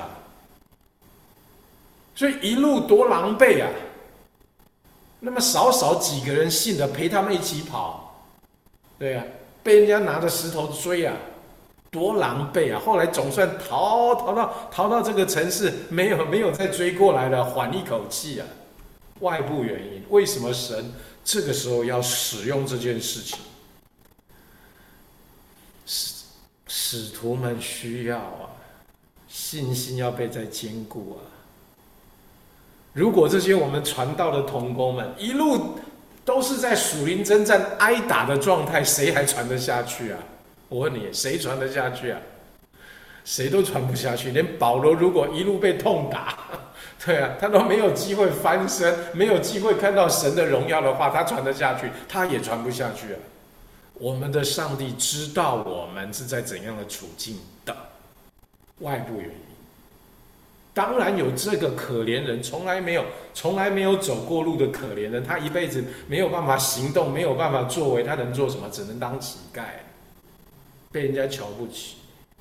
所以一路多狼狈啊！那么少几个人信的，陪他们一起跑，对啊，被人家拿着石头追啊！多狼狈啊！后来总算逃到这个城市，没有再追过来了，缓一口气啊。外部原因，为什么神这个时候要使用这件事情？ 使徒们需要啊，信心要被再坚固啊。如果这些我们传道的同工们一路都是在属灵征战挨打的状态，谁还传得下去啊？我问你，谁传得下去啊？谁都传不下去。连保罗如果一路被痛打，对啊，他都没有机会翻身，没有机会看到神的荣耀的话，他传得下去，他也传不下去啊。我们的上帝知道我们是在怎样的处境的外部原因。当然有这个可怜人，从来没有走过路的可怜人，他一辈子没有办法行动，没有办法作为，他能做什么？只能当乞丐，被人家瞧不起，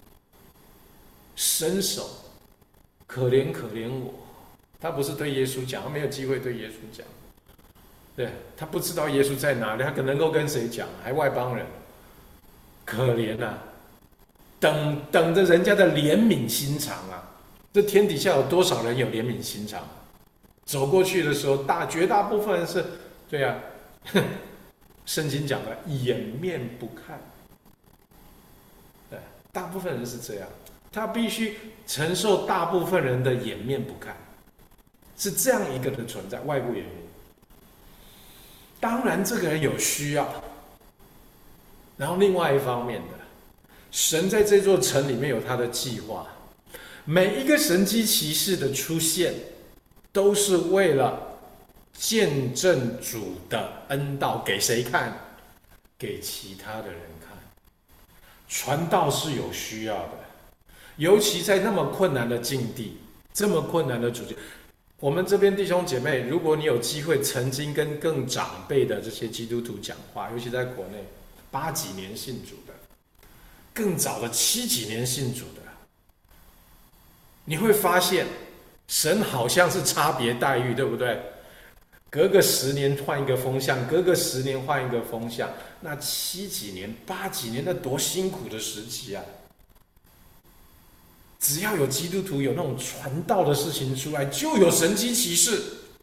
伸手，可怜可怜我。他不是对耶稣讲，他没有机会对耶稣讲，对，他不知道耶稣在哪里，他可能够跟谁讲？还外邦人，可怜啊，等着人家的怜悯心肠啊。这天底下有多少人有怜悯心肠？走过去的时候，绝大部分人是，对啊，圣经讲的掩面不看，对，大部分人是这样，他必须承受大部分人的掩面不看，是这样一个的存在，外部原因。当然，这个人有需要，然后另外一方面的，神在这座城里面有他的计划。每一个神迹奇事的出现，都是为了见证主的恩道给谁看？给其他的人看。传道是有需要的，尤其在那么困难的境地，这么困难的处境。我们这边弟兄姐妹，如果你有机会曾经跟更长辈的这些基督徒讲话，尤其在国内80几年信主的，更早的7几年信主的，你会发现，神好像是差别待遇，对不对？隔个10年换一个风向，隔个10年换一个风向。那7几年、8几年，那多辛苦的时期啊！只要有基督徒有那种传道的事情出来，就有神迹奇事。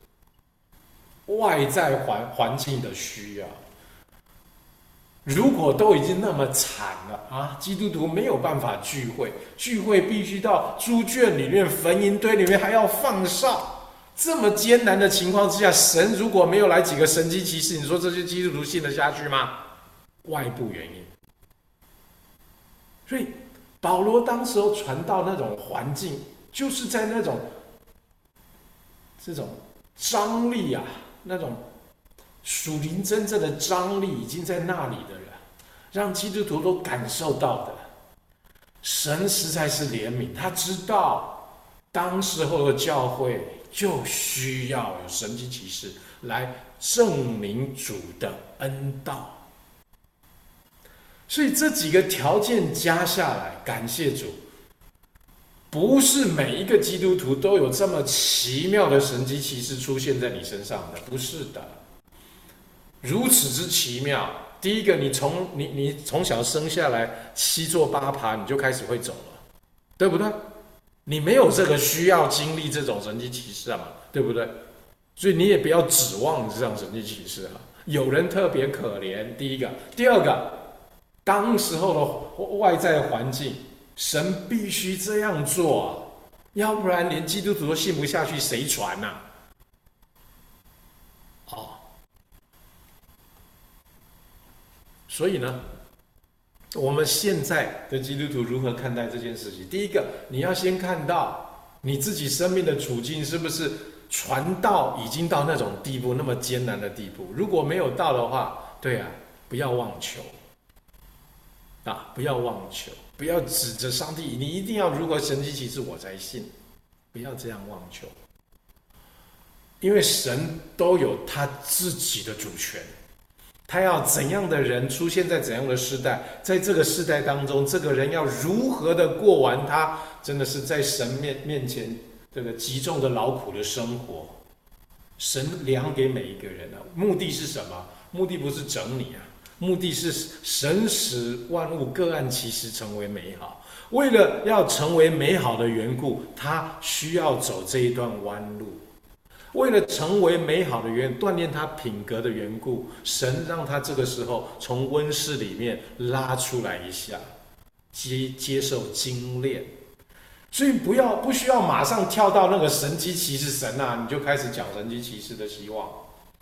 外在环境的需要，如果都已经那么惨了啊，基督徒没有办法聚会，聚会必须到猪圈里面、坟茔堆里面，还要放哨，这么艰难的情况之下，神如果没有来几个神迹奇事，你说这些基督徒信得下去吗？外部原因。所以保罗当时候传到那种环境，就是在那种这种张力啊，那种属灵真正的张力已经在那里的人，让基督徒都感受到的。神实在是怜悯，他知道当时候的教会就需要有神迹奇事来证明主的恩道。所以这几个条件加下来，感谢主，不是每一个基督徒都有这么奇妙的神迹奇事出现在你身上的，不是的。如此之奇妙，第一个，你从小生下来7坐8爬，你就开始会走了，对不对？你没有这个需要经历这种神迹奇事嘛，对不对？所以你也不要指望这种神迹奇事啊。有人特别可怜，第一个，第二个。当时候的外在环境，神必须这样做啊，要不然连基督徒都信不下去，谁传啊？所以呢，我们现在的基督徒如何看待这件事情？第一个，你要先看到你自己生命的处境是不是传道已经到那种地步，那么艰难的地步。如果没有到的话，对啊，不要妄求。不要妄求，不要指着上帝，你一定要如何神迹奇事我才信，不要这样妄求，因为神都有他自己的主权，他要怎样的人出现在怎样的世代，在这个世代当中，这个人要如何的过完他真的是在神面前这个极重的劳苦的生活，神量给每一个人啊，目的是什么？目的不是整你啊。目的是神使万物各按其时成为美好，为了要成为美好的缘故，他需要走这一段弯路。为了成为美好的锻炼他品格的缘故，神让他这个时候从温室里面拉出来一下， 接受精炼。所以不需要马上跳到那个神机骑士神啊，你就开始讲神机骑士的希望。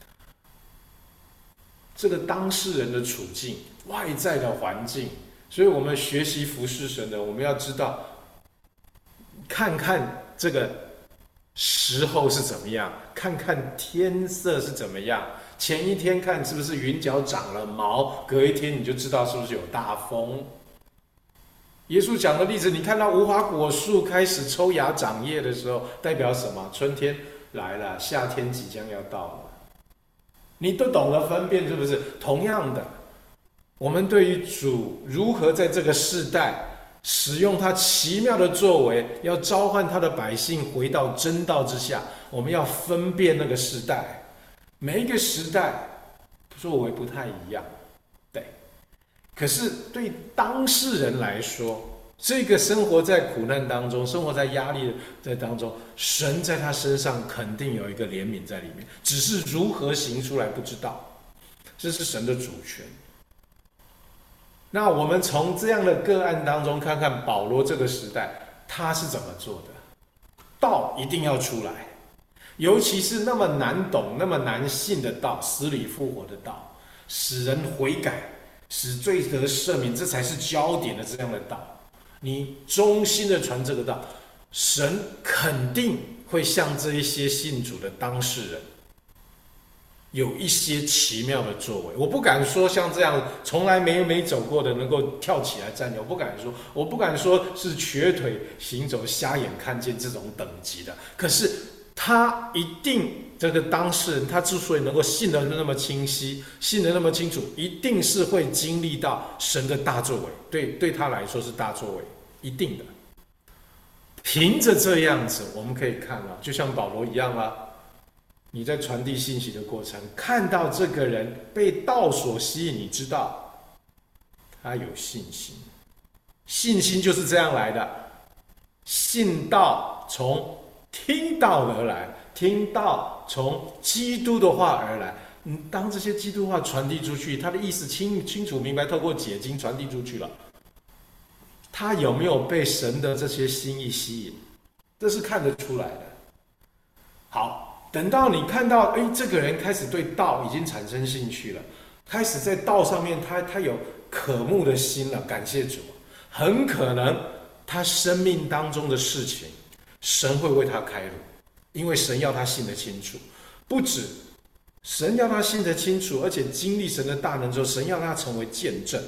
这个当事人的处境、外在的环境，所以我们学习服侍神的，我们要知道，看看这个时候是怎么样，看看天色是怎么样。前一天看是不是云脚长了毛，隔一天你就知道是不是有大风。耶稣讲的例子，你看到无花果树开始抽芽长叶的时候，代表什么？春天来了，夏天即将要到了。你都懂得分辨，是不是？同样的，我们对于主如何在这个世代使用他奇妙的作为，要召唤他的百姓回到真道之下，我们要分辨那个时代，每一个时代作为不太一样，对。可是对当事人来说，这个生活在苦难当中，生活在压力在当中，神在他身上肯定有一个怜悯在里面，只是如何行出来不知道，这是神的主权。那我们从这样的个案当中看看保罗这个时代他是怎么做的。道一定要出来，尤其是那么难懂、那么难信的道，死里复活的道，使人悔改，使罪得赦免，这才是焦点的这样的道。你忠心的传这个道，神肯定会向这一些信主的当事人有一些奇妙的作为。我不敢说像这样从来没走过的能够跳起来站，我不敢说是瘸腿行走、瞎眼看见这种等级的。可是他一定，这个当事人他之所以能够信得那么清晰，信得那么清楚，一定是会经历到神的大作为，对他来说是大作为，一定的。凭着这样子，我们可以看到，就像保罗一样啊，你在传递信息的过程，看到这个人被道所吸引，你知道他有信心。信心就是这样来的，信道从听道而来，听道从基督的话而来。当这些基督话传递出去，他的意思清楚明白，透过解经传递出去了，他有没有被神的这些心意吸引，这是看得出来的。好，等到你看到，这个人开始对道已经产生兴趣了，开始在道上面他有渴慕的心了，感谢主，很可能他生命当中的事情，神会为他开路，因为神要他信得清楚，不止神要他信得清楚，而且经历神的大能之后，神要他成为见证。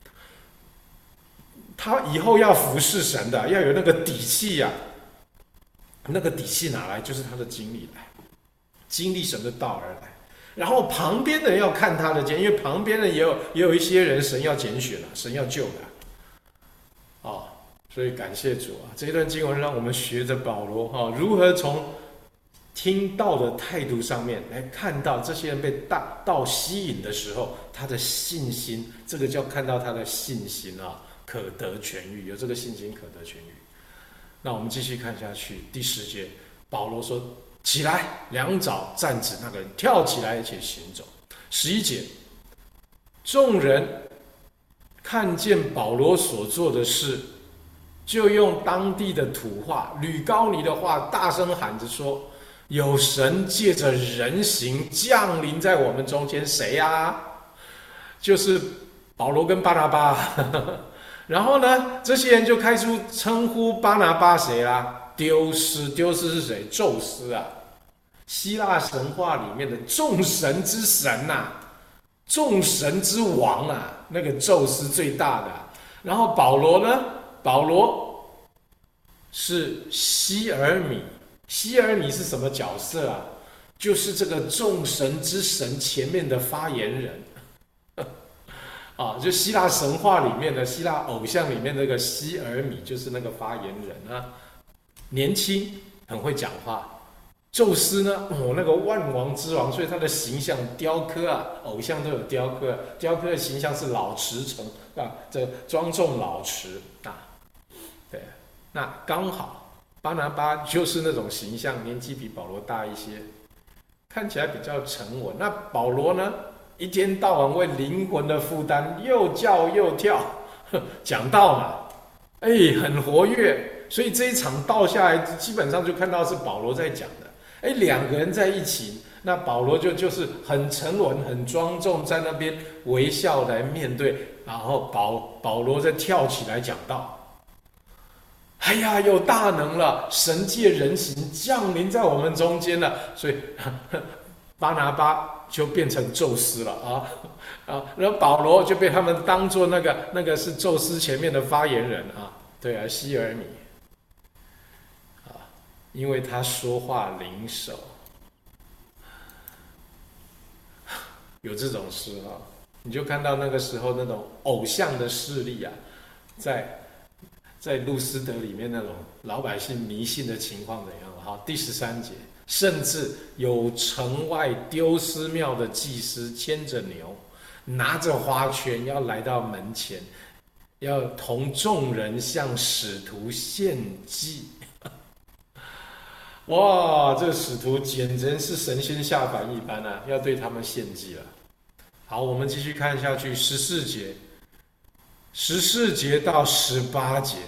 他以后要服侍神的，要有那个底气呀，那个底气哪来？就是他的经历来，经历神的道而来。然后旁边的人要看他的见，因为旁边的也有一些人神要拣选了，神要救的。所以感谢主啊！这一段经文让我们学着保罗如何从听道的态度上面来看到这些人被道吸引的时候，他的信心，这个叫看到他的信心啊，可得痊愈，有这个信心可得痊愈。那我们继续看下去，第10节，保罗说：“起来，两爪站直，那个人跳起来且行走。”11节，众人看见保罗所做的事，就用当地的土话、吕高尼的话，大声喊着说：“有神借着人形降临在我们中间，谁呀？就是保罗跟巴拿巴。”然后呢，这些人就开始称呼巴拿巴谁啦？丢斯是谁？宙斯啊，希腊神话里面的众神之神众神之王啊，那个宙斯最大的。然后保罗呢？保罗是希尔米。希尔米是什么角色啊？就是这个众神之神前面的发言人。就希腊神话里面的希腊偶像里面那个希尔米，就是那个发言人啊，年轻，很会讲话。宙斯呢，那个万王之王，所以他的形象雕刻啊，偶像都有雕刻，雕刻的形象是老驰成这庄重老驰对，那刚好巴拿巴就是那种形象，年纪比保罗大一些，看起来比较沉稳。那保罗呢？一天到晚为灵魂的负担又叫又跳，讲道嘛， 哎，很活跃。所以这一场倒下来，基本上就看到是保罗在讲的。哎，两个人在一起，那保罗就是很沉稳、很庄重，在那边微笑来面对，然后保罗再跳起来讲道。哎呀，有大能了，神借人形降临在我们中间了，所以巴拿巴就变成宙斯了然后保罗就被他们当做那个是宙斯前面的发言人对啊，希尔米因为他说话灵手，有这种事你就看到那个时候那种偶像的势力在路斯德里面那种老百姓迷信的情况怎样？好，第13节，甚至有城外丢失庙的祭司牵着牛，拿着花圈要来到门前，要同众人向使徒献祭。哇，这个使徒简直是神仙下凡一般要对他们献祭了。好，我们继续看下去14节到18节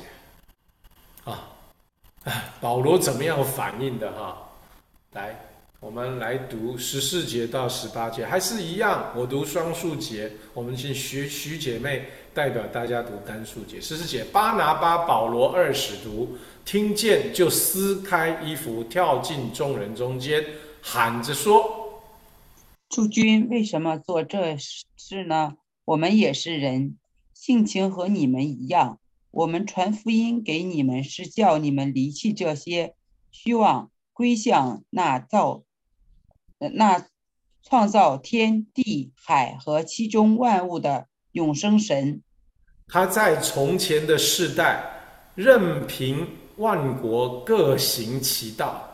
保罗怎么样反应的来，我们来读14节到18节，还是一样，我读双数节，我们请徐姐妹代表大家读单数节。14节，巴拿巴、保罗二使徒听见，就撕开衣服，跳进众人中间，喊着说：“ 诸君为什么做这事呢？我们也是人，性情和你们一样。我们传福音给你们，是叫你们离弃这些虚妄，归向那创造天地海和其中万物的永生神。 他在从前的世代，任凭万国各行其道。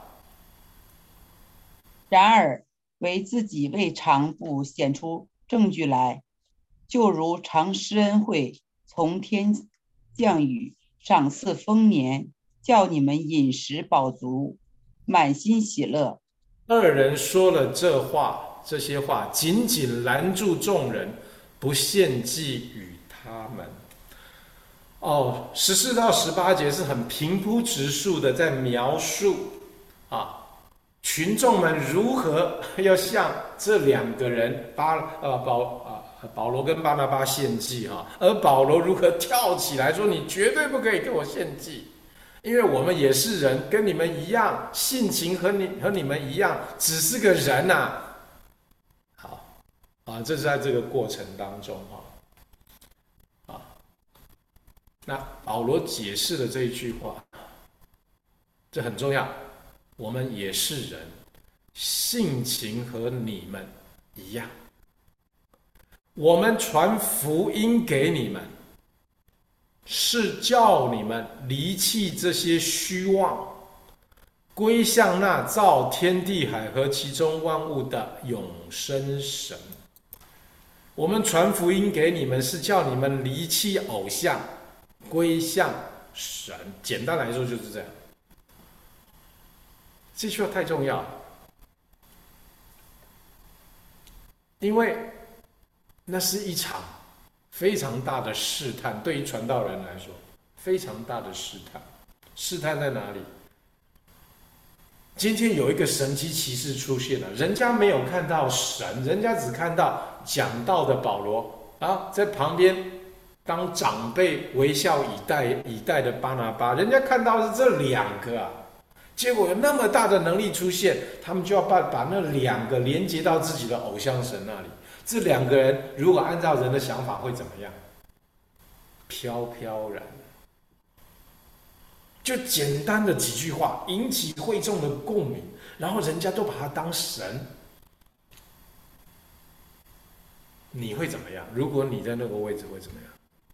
然而为自己未尝不显出证据来，就如常施恩惠，从天降雨，赏赐丰年，叫你们饮食饱足，满心喜乐。” 二人说了这些话，紧紧拦住众人，不献祭与他们。14到18节是很平铺直述的在描述群众们如何要向这两个人保罗跟巴拿巴献祭而保罗如何跳起来说：“你绝对不可以跟我献祭，因为我们也是人，跟你们一样，性情和你们一样，只是个人这是在这个过程当中那保罗解释了这一句话，这很重要。我们也是人，性情和你们一样。我们传福音给你们，是叫你们离弃这些虚妄，归向那造天地海和其中万物的永生神。我们传福音给你们，是叫你们离弃偶像，归向神。简单来说就是这样。这句话太重要了，因为那是一场非常大的试探，对于传道人来说，非常大的试探。试探在哪里？今天有一个神迹奇事出现了，人家没有看到神，人家只看到讲道的保罗在旁边当长辈微笑以待的巴拿巴，人家看到是这两个结果有那么大的能力出现，他们就要把那两个连接到自己的偶像神那里。这两个人如果按照人的想法会怎么样？飘飘然，就简单的几句话引起会众的共鸣，然后人家都把他当神。你会怎么样？如果你在那个位置会怎么样？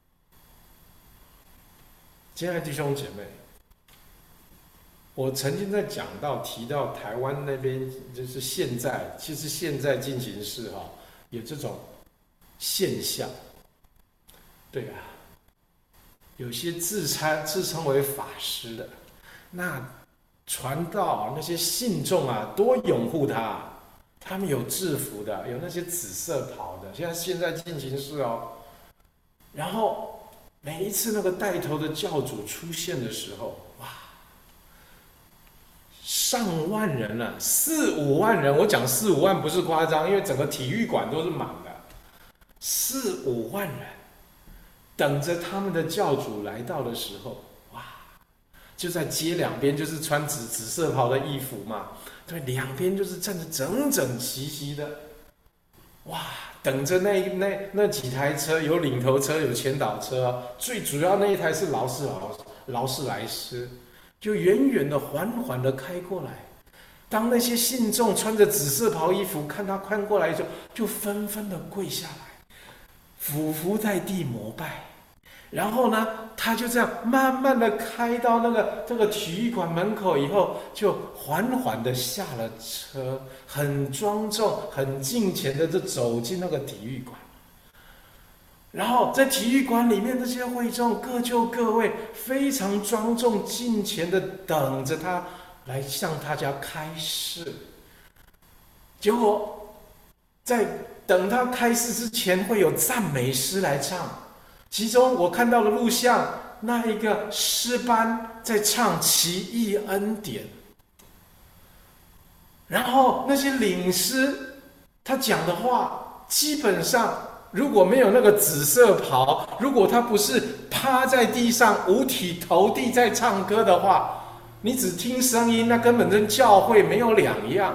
亲爱的弟兄姐妹，我曾经在讲到提到台湾那边，就是其实现在进行式有这种现象，对有些自称为法师的，那传道那些信众多拥护他，他们有制服的，有那些紫色袍的，现在进行式然后每一次那个带头的教主出现的时候，哇，上万人了，4-5万人。我讲4-5万不是夸张，因为整个体育馆都是满的，4-5万人等着他们的教主来到的时候，哇，就在街两边就是穿紫色袍的衣服嘛，对，两边就是站着整整齐齐的，哇，等着那几台车，有领头车，有前导车，最主要那一台是劳斯莱斯，就远远的、缓缓的开过来。当那些信众穿着紫色袍衣服看他看过来的时候，就纷纷的跪下来，俯伏在地膜拜。然后呢，他就这样慢慢的开到这个体育馆门口以后，就缓缓的下了车，很庄重、很敬虔的就走进那个体育馆。然后在体育馆里面，这些会众各就各位，非常庄重敬虔的等着他来向大家开示。结果在等他开示之前，会有赞美诗来唱。其中我看到的录像，那一个诗班在唱奇异恩典，然后那些领诗他讲的话，基本上如果没有那个紫色袍，如果他不是趴在地上五体投地在唱歌的话，你只听声音，那根本跟教会没有两样。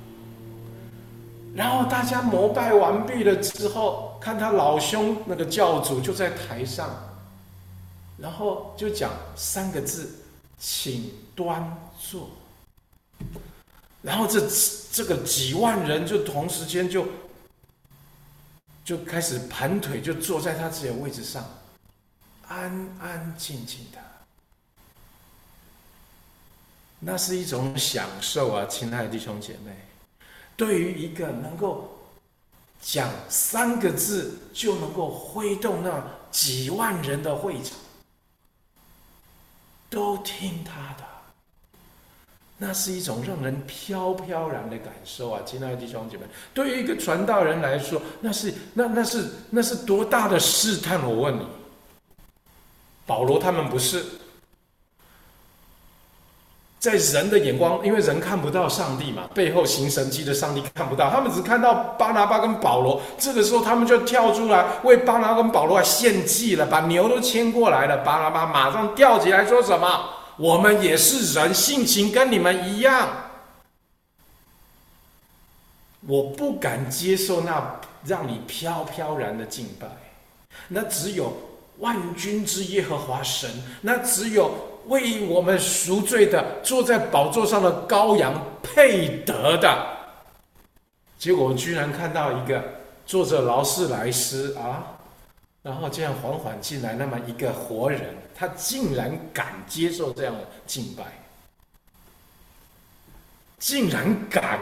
然后大家膜拜完毕了之后，看他老兄那个教主就在台上，然后就讲3个字：请端坐。然后这个几万人就同时间就开始盘腿，就坐在他自己的位置上，安安静静的。那是一种享受啊，亲爱的弟兄姐妹。对于一个能够讲3个字就能够挥动那几万人的会场，都听他的，那是一种让人飘飘然的感受啊，亲爱的弟兄姐妹。对于一个传道人来说，那是多大的试探？我问你，保罗他们不是。在人的眼光，因为人看不到上帝嘛，背后行神迹的上帝看不到，他们只看到巴拿巴跟保罗。这个时候，他们就跳出来为巴拿巴跟保罗献祭了，把牛都牵过来了。巴拿巴马上跳起来说什么？我们也是人，性情跟你们一样。我不敢接受那让你飘飘然的敬拜，那只有万军之耶和华神，那只有为我们赎罪的坐在宝座上的羔羊配得的。结果我居然看到一个坐着劳斯莱斯啊，然后这样缓缓进来那么一个活人，他竟然敢接受这样的敬拜，竟然敢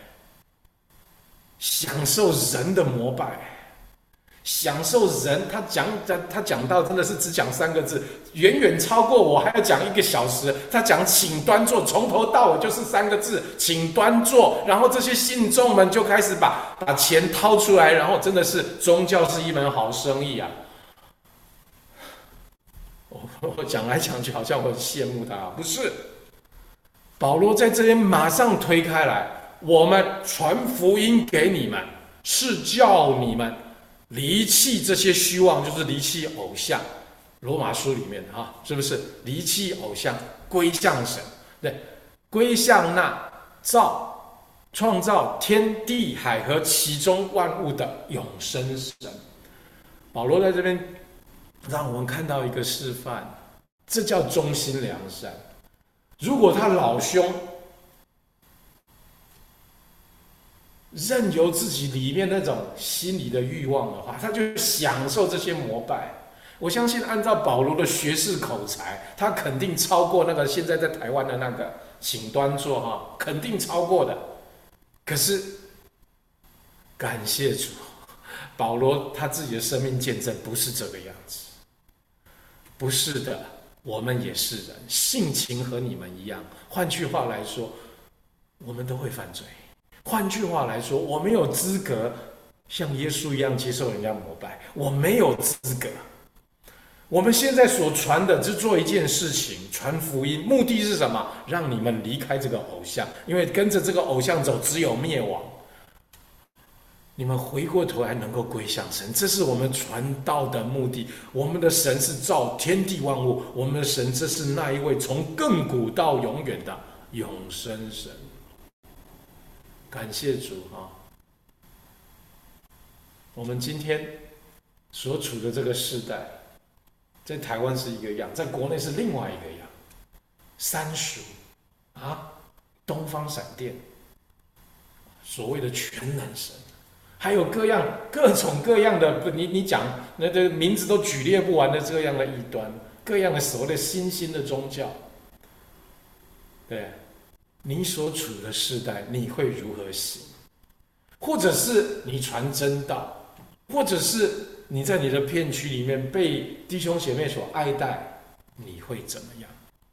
享受人的膜拜，享受人。他讲到真的是只讲3个字，远远超过我还要讲1个小时。他讲请端坐，从头到尾就是3个字，请端坐。然后这些信众们就开始把钱掏出来，然后真的是宗教是一门好生意啊。我讲来讲去好像我很羡慕他，不是。保罗在这边马上推开来，我们传福音给你们，是叫你们离弃这些虚妄，就是离弃偶像。罗马书里面是不是离弃偶像，归向神？对，归向那创造天地海和其中万物的永生神。保罗在这边让我们看到一个示范，这叫忠心良善。如果他老兄任由自己里面那种心理的欲望的话，他就享受这些膜拜。我相信按照保罗的学识口才，他肯定超过那个现在在台湾的那个请端坐肯定超过的。可是感谢主，保罗他自己的生命见证不是这个样子。不是的，我们也是人，性情和你们一样。换句话来说，我们都会犯罪。换句话来说，我没有资格像耶稣一样接受人家膜拜，我没有资格。 我们现在所传的只做一件事情，传福音，目的是什么？让你们离开这个偶像，因为跟着这个偶像走，只有灭亡。你们回过头来能够归向神，这是我们传道的目的。我们的神是造天地万物，我们的神这是那一位从亘古到永远的永生神。感谢主啊！我们今天所处的这个世代，在台湾是一个样，在国内是另外一个样。三属啊，东方闪电，所谓的全能神。还有各种各样的，你讲那个名字都举列不完的这样的异端，各样的所谓的新兴的宗教。对，你所处的世代，你会如何行？或者是你传真道，或者是你在你的片区里面被弟兄姐妹所爱戴，你会怎么样？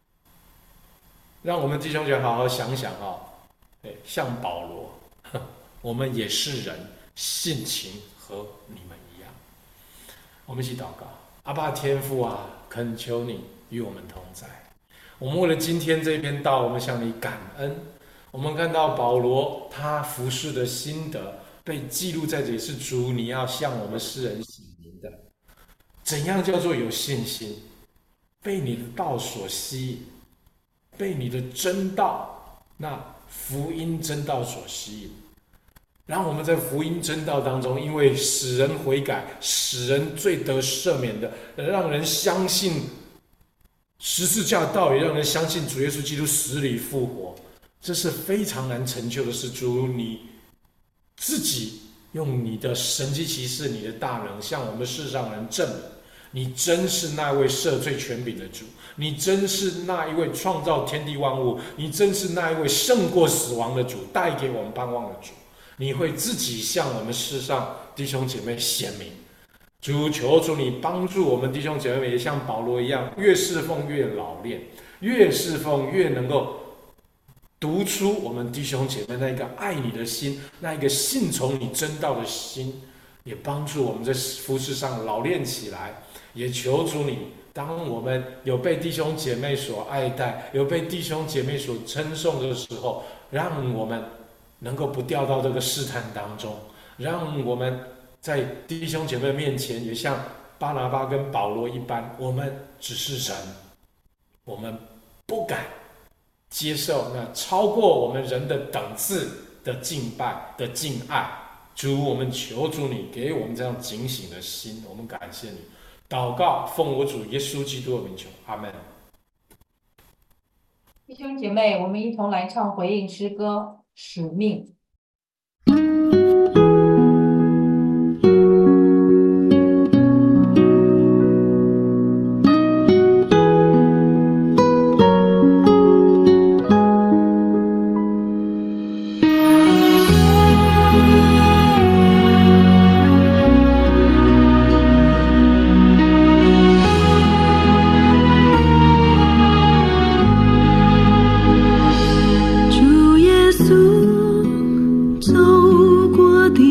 让我们弟兄姐妹好好想想啊！像保罗，我们也是人。性情和你们一样，我们一起祷告。阿爸天父啊，恳求你与我们同在。我们为了今天这篇道，我们向你感恩。我们看到保罗他服侍的心得被记录在这里，是主你要向我们世人显明的。怎样叫做有信心？被你的道所吸引，被你的真道，那福音真道所吸引。让我们在福音真道当中，因为使人悔改，使人罪得赦免的，让人相信十字架的道理，让人相信主耶稣基督死里复活，这是非常难成就的事。主你自己用你的神迹奇事，你的大能，向我们世上人证明，你真是那位赦罪权柄的主，你真是那一位创造天地万物，你真是那一位胜过死亡的主，带给我们盼望的主。你会自己向我们世上弟兄姐妹显明。主，求主你帮助我们弟兄姐妹，也像保罗一样，越侍奉越老练，越侍奉越能够读出我们弟兄姐妹那个爱你的心，那一个信从你真道的心，也帮助我们在服事上老练起来。也求主你，当我们有被弟兄姐妹所爱戴，有被弟兄姐妹所称颂的时候，让我们能够不掉到这个试探当中，让我们在弟兄姐妹面前也像巴拿巴跟保罗一般，我们只是人，我们不敢接受那超过我们人的等次的敬拜的敬爱。主，我们求主你给我们这样警醒的心，我们感谢你。祷告奉我主耶稣基督的名求，阿们。 弟兄姐妹，我们一同来唱回应诗歌《使命》。 走过的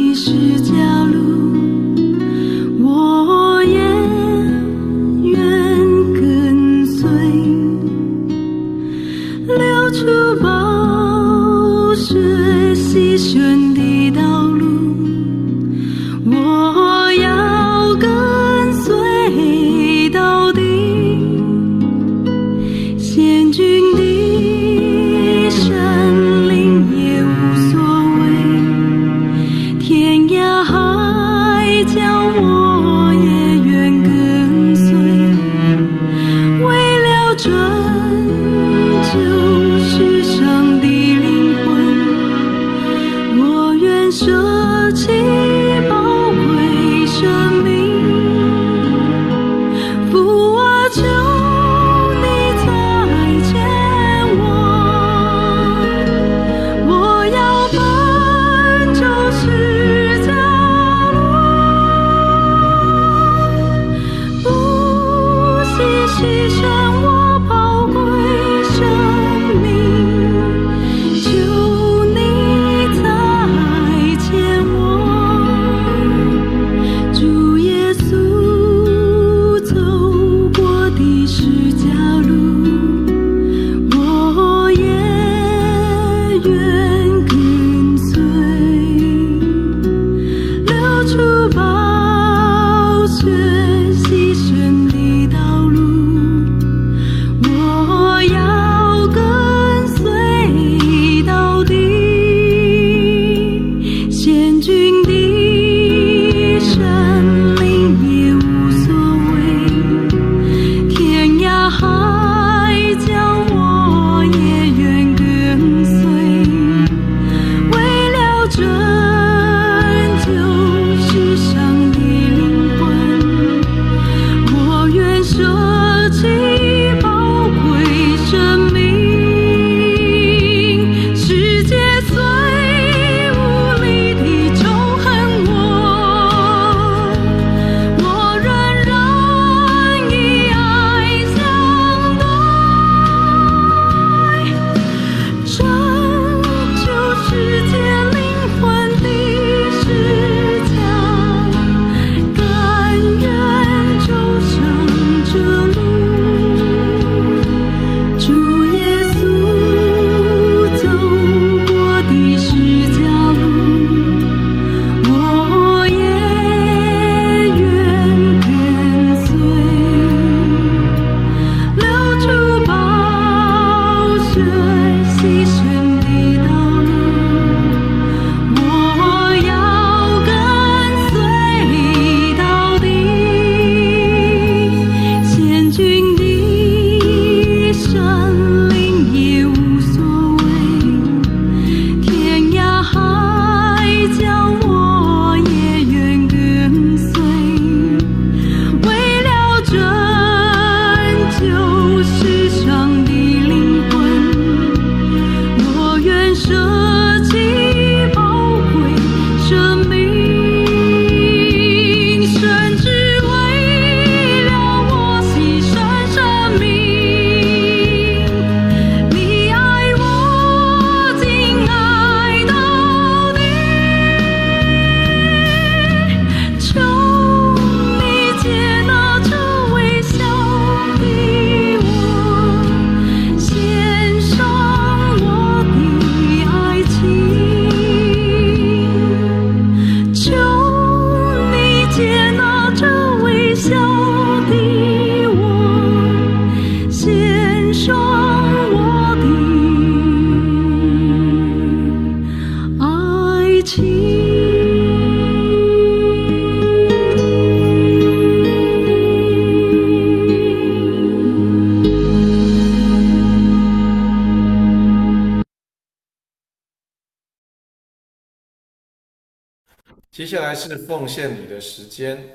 接下来是奉献礼的时间。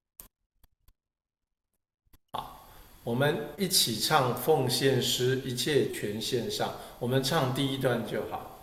好，我们一起唱奉献诗，一切全献上。我们唱第一段就好。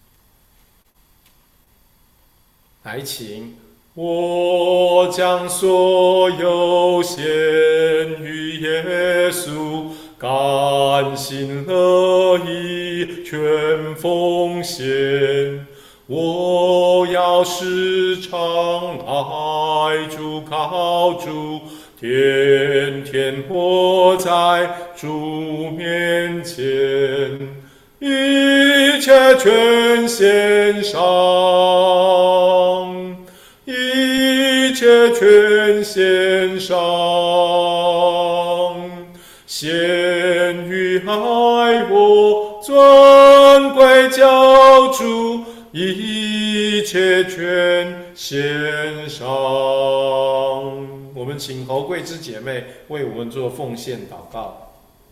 来，请。我将所有献于耶稣，甘心乐意全奉献。我要时常爱主靠主，天天活在主面前，一切全献上，一切全献上，献于爱我尊贵救主，一切全献上。我们请侯桂枝姐妹为我们做奉献祷告。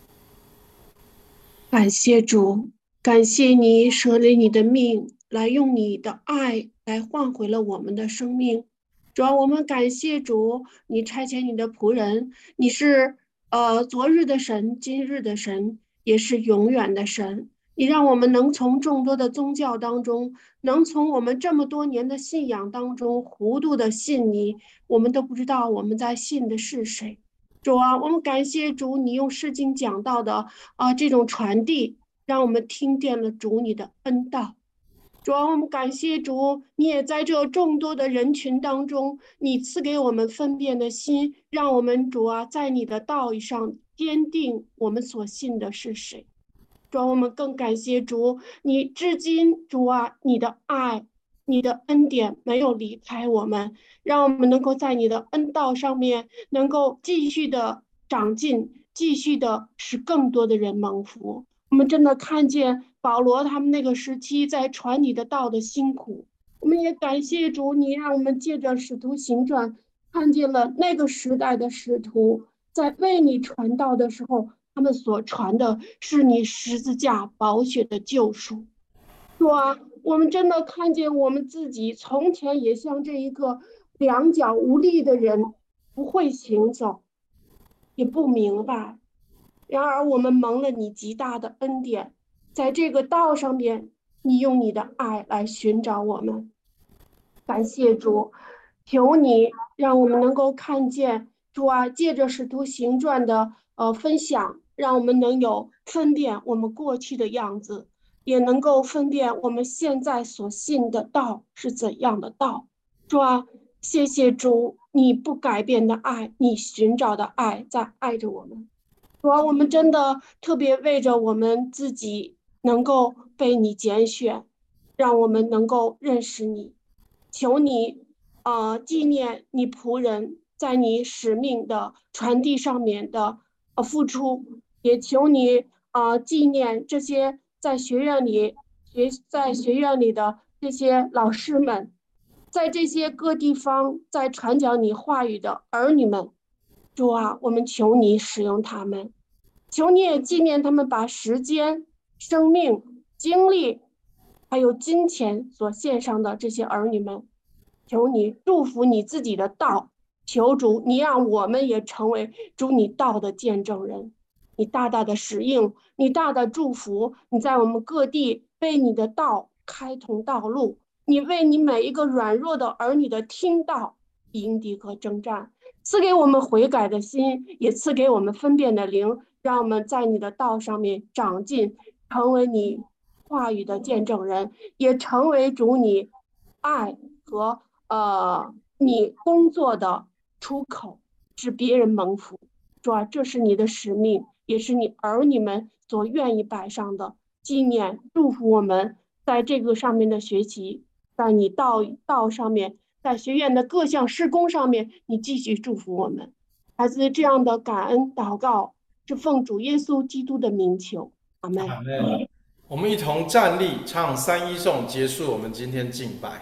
感谢主，感谢你舍了你的命，来用你的爱来换回了我们的生命。主要我们感谢主，你差遣你的仆人，你是昨日的神，今日的神，也是永远的神。你让我们能从众多的宗教当中，能从我们这么多年的信仰当中糊涂的信你，我们都不知道我们在信的是谁。主啊，我们感谢主，你用诗经讲到的这种传递，让我们听见了主你的恩道。主啊，我们感谢主，你也在这众多的人群当中，你赐给我们分辨的心，让我们主啊，在你的道义上坚定我们所信的是谁。主啊，我们更感谢主，你至今主啊，你的爱，你的恩典没有离开我们，让我们能够在你的恩道上面能够继续的长进，继续的使更多的人蒙福。我们真的看见保罗他们那个时期在传你的道的辛苦，我们也感谢主，你让我们借着使徒行传看见了那个时代的使徒在为你传道的时候，他们所传的是你十字架宝血的救赎。主啊，我们真的看见我们自己从前也像这一个两脚无力的人，不会行走，也不明白。然而我们蒙了你极大的恩典，在这个道上面，你用你的爱来寻找我们。感谢主，求你让我们能够看见主啊，借着使徒行传的分享，让我们能有分辨我们过去的样子，也能够分辨我们现在所信的道是怎样的道。主啊，谢谢主，你不改变的爱，你寻找的爱在爱着我们。主啊，我们真的特别为着我们自己能够被你拣选，让我们能够认识你。求你纪念你仆人在你使命的传递上面的付出，也求你纪念这些在学院里的这些老师们，在这些各地方在传讲你话语的儿女们。主啊，我们求你使用他们，求你也纪念他们把时间、生命、精力还有金钱所献上的这些儿女们。求你祝福你自己的道，求主你让我们也成为主你道的见证人。你大大的使用，你大大祝福，你在我们各地为你的道开通道路，你为你每一个软弱的儿女的听道迎敌和征战，赐给我们悔改的心，也赐给我们分辨的灵，让我们在你的道上面长进，成为你话语的见证人，也成为主你爱和你工作的出口，使别人蒙福。主啊，这是你的使命，也是你儿女们所愿意摆上的纪念。祝福我们在这个上面的学习，在你道上面，在学院的各项施工上面，你继续祝福我们。孩子，这样的感恩祷告是奉主耶稣基督的名求，阿们。 我们一同站立唱三一颂，结束我们今天敬拜。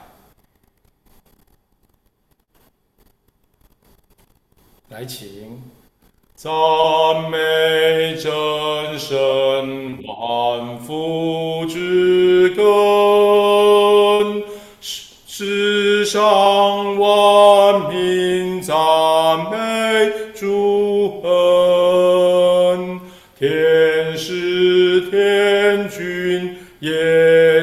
来，请。赞美真神万福之根，世上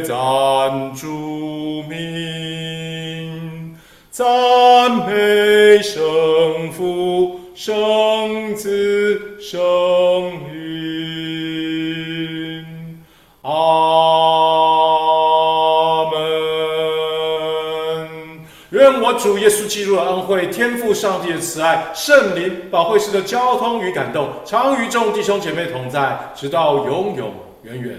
赞主名，赞美圣父、圣子、圣灵。阿门。愿我主耶稣基督的恩惠、天父上帝的慈爱、圣灵保惠师的交通与感动，常与众弟兄姐妹同在，直到永永远远。